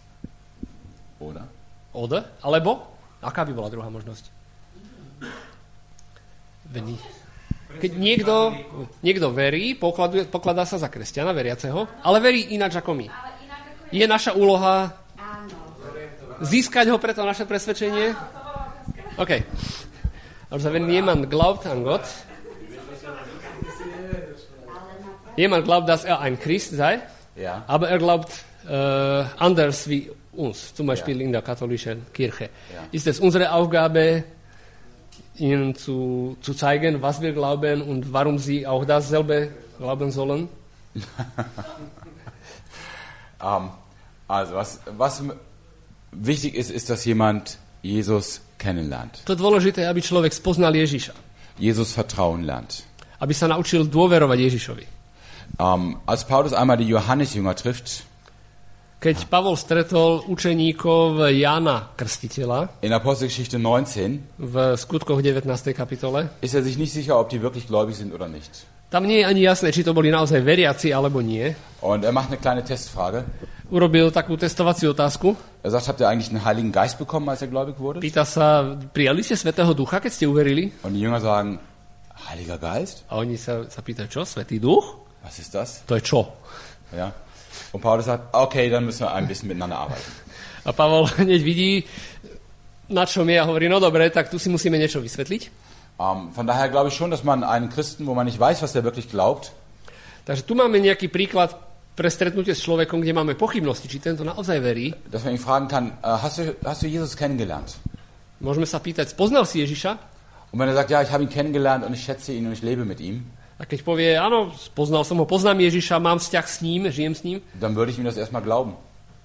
S2: Oder? Alebo? Aká by bola druhá možnosť? Keď niekto verí, pokladá sa za kresťana, veriaceho, ale verí ináč ako my. Je naša úloha získať ho preto naše presvedčenie? OK. Also wenn jemand glaubt an Gott, jemand glaubt, dass ein Christ sei,
S1: Ja.
S2: aber glaubt anders wie uns, zum Beispiel in der katholischen Kirche.
S1: Ja.
S2: Ist es unsere Aufgabe, ihnen zu zeigen, was wir glauben und warum sie auch dasselbe glauben sollen?
S1: Also was wichtig ist, dass jemand Jesus kennenlernt.
S2: To je dôležité, aby človek spoznal Ježiša.
S1: Jesus vertrauen lernt.
S2: Aby sa naučil dôverovať Ježišovi.
S1: Als Paulus einmal die Johannesjünger trifft,
S2: Keď Pavol stretol učeníkov Jána Krstiteľa
S1: in Apostelgeschichte 19,
S2: v skutkoch 19. kapitole,
S1: ist er sich nicht sicher, ob die wirklich gläubig sind oder nicht.
S2: tam nie je ani jasné, či to boli naozaj veriaci alebo nie.
S1: Und er macht eine kleine Testfrage.
S2: Urobil takú testovaciu otázku.
S1: Er sagt, habt ihr eigentlich einen Heiligen Geist bekommen, als ihr gläubig wurdet?
S2: Pýta sa, prijali ste Svätého Ducha, keď ste uverili?
S1: Und die Jünger sagen, Heiliger Geist?
S2: A oni sa pýtajú, čo? Svätý Duch?
S1: Was ist das?
S2: To je čo?
S1: Ja. Und Paulus sagt, okay, dann müssen wir ein bisschen miteinander arbeiten.
S2: A Pavol hneď vidí, na čom je a hovorí, no dobre, tak tu si musíme niečo vysvetliť.
S1: Von daher glaube ich schon, dass man einen Christen, wo man nicht weiß, was der wirklich glaubt,
S2: Takže tu máme nejaký príklad pre stretnutie s človekom, kde máme pochybnosti, či tento naozaj verí.
S1: dass man ihn fragen kann, hast du Jesus kennengelernt?
S2: Môžeme sa pýtať, poznal si Ježiša?
S1: Und wenn er sagt, ja, ich habe ihn kennengelernt und ich schätze ihn und ich lebe mit ihm,
S2: A keď povie, áno, poznal som ho, poznám Ježiša, mám vzťah s ním, žijem s ním,
S1: dann würde ich ihm das erstmal glauben.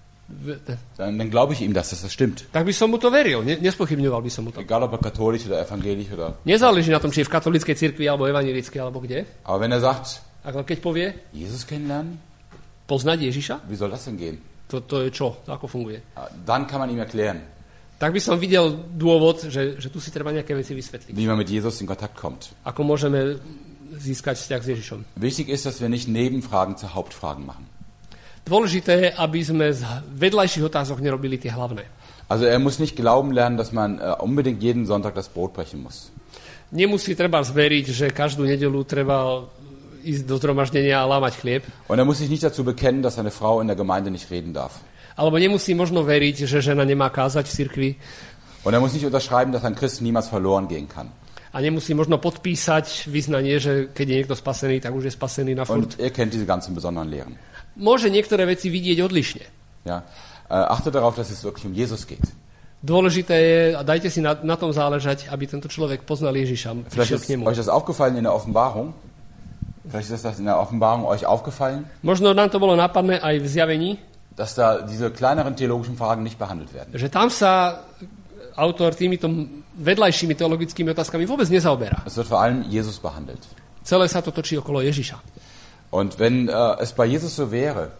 S1: Dann glaube ich ihm, dass das stimmt.
S2: tak by som mu to veril, nespochybňoval by som mu to.
S1: Egal, ob er katholisch oder evangelisch oder...
S2: Nezáleží na tom, či je v katolíckej cirkvi, alebo evangelíckej, alebo kde.
S1: Aber wenn er sagt,
S2: Ale keď povie,
S1: Jesus kennenlernen,
S2: poznať Ježiša,
S1: wie soll das denn gehen?
S2: to je čo, to ako funguje.
S1: Dann kann man ihm erklären,
S2: Tak by som videl dôvod, že tu si treba nejaké veci vysvetliť.
S1: wie man mit Jesus in Kontakt kommt.
S2: Ako môžeme získať vzťah s Ježišom.
S1: Wichtig ist, dass wir nicht Nebenfragen zu Hauptfragen machen.
S2: Dôležité je, aby sme z vedľajších otázok nerobili tie hlavné.
S1: Also er muss nicht glauben lernen, dass man unbedingt jeden Sonntag das Brot brechen muss.
S2: Nemusí treba zveriť, že každú nedeľu treba ísť do zhromaždenia a lámať chlieb.
S1: Und er muss sich nicht dazu bekennen, dass eine Frau in der Gemeinde nicht reden darf.
S2: Alebo nemusí možno veriť, že žena nemá kázať v cirkvi.
S1: Und er muss nicht unterschreiben, dass ein Christ niemals verloren gehen kann.
S2: A nemusí možno podpísať vyznanie, že keď je niekto spasený, tak už je spasený na furt.
S1: Und er kennt diese ganzen besonderen Lehren.
S2: Môže niektoré veci vidieť odlišne.
S1: Ja? Achtet darauf, dass es wirklich um Jesus geht.
S2: Dôležité je, a dajte si na tom záležať, aby tento človek poznal Ježiša,
S1: Vielleicht
S2: prišiel
S1: ist
S2: k nemu.
S1: euch das aufgefallen in der Offenbarung. Vielleicht ist das in der Offenbarung euch aufgefallen,
S2: Možno nám to bolo nápadné aj v zjavení,
S1: dass da diese kleineren theologischen Fragen nicht behandelt werden.
S2: že tam sa autor týmito vedľajšími teologickými otázkami vôbec nezaoberá.
S1: Es wird vor allem Jesus behandelt.
S2: Celé sa to točí okolo Ježiša.
S1: Und wenn es bei Jesus so wäre,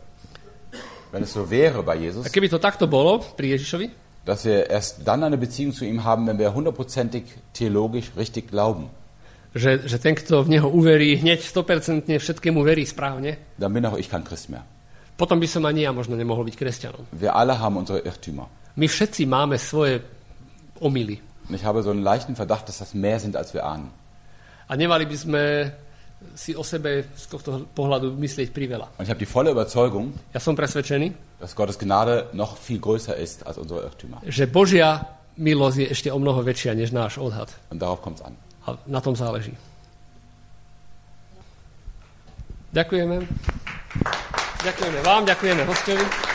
S1: wenn es so wäre bei Jesus,
S2: A keby to takto bolo pri Ježišovi,
S1: dass wir erst dann eine Beziehung zu ihm haben, wenn wir 100% theologisch richtig glauben,
S2: že ten, kto v neho uverí, hneď 100% všetkému verí správne,
S1: dann bin auch ich kein Christ mehr.
S2: potom by som ani ja možno nemohol byť kresťanom.
S1: Wir alle haben unsere Irrtümer.
S2: My všetci máme svoje omyly.
S1: Und ich habe so einen leichten Verdacht, dass das mehr sind, als wir ahnen.
S2: A nemali by sme si o sebe z tohto pohľadu myslieť priveľa.
S1: Und ich habe die volle Überzeugung,
S2: Ja som presvedčený,
S1: dass Gottes Gnade noch viel größer ist als unsere Irrtümer.
S2: že Božia milosť je ešte o mnoho väčšia než náš odhad.
S1: Und darauf kommt es an.
S2: A na tom záleží. Ďakujeme. Ďakujeme vám, ďakujeme hostovi.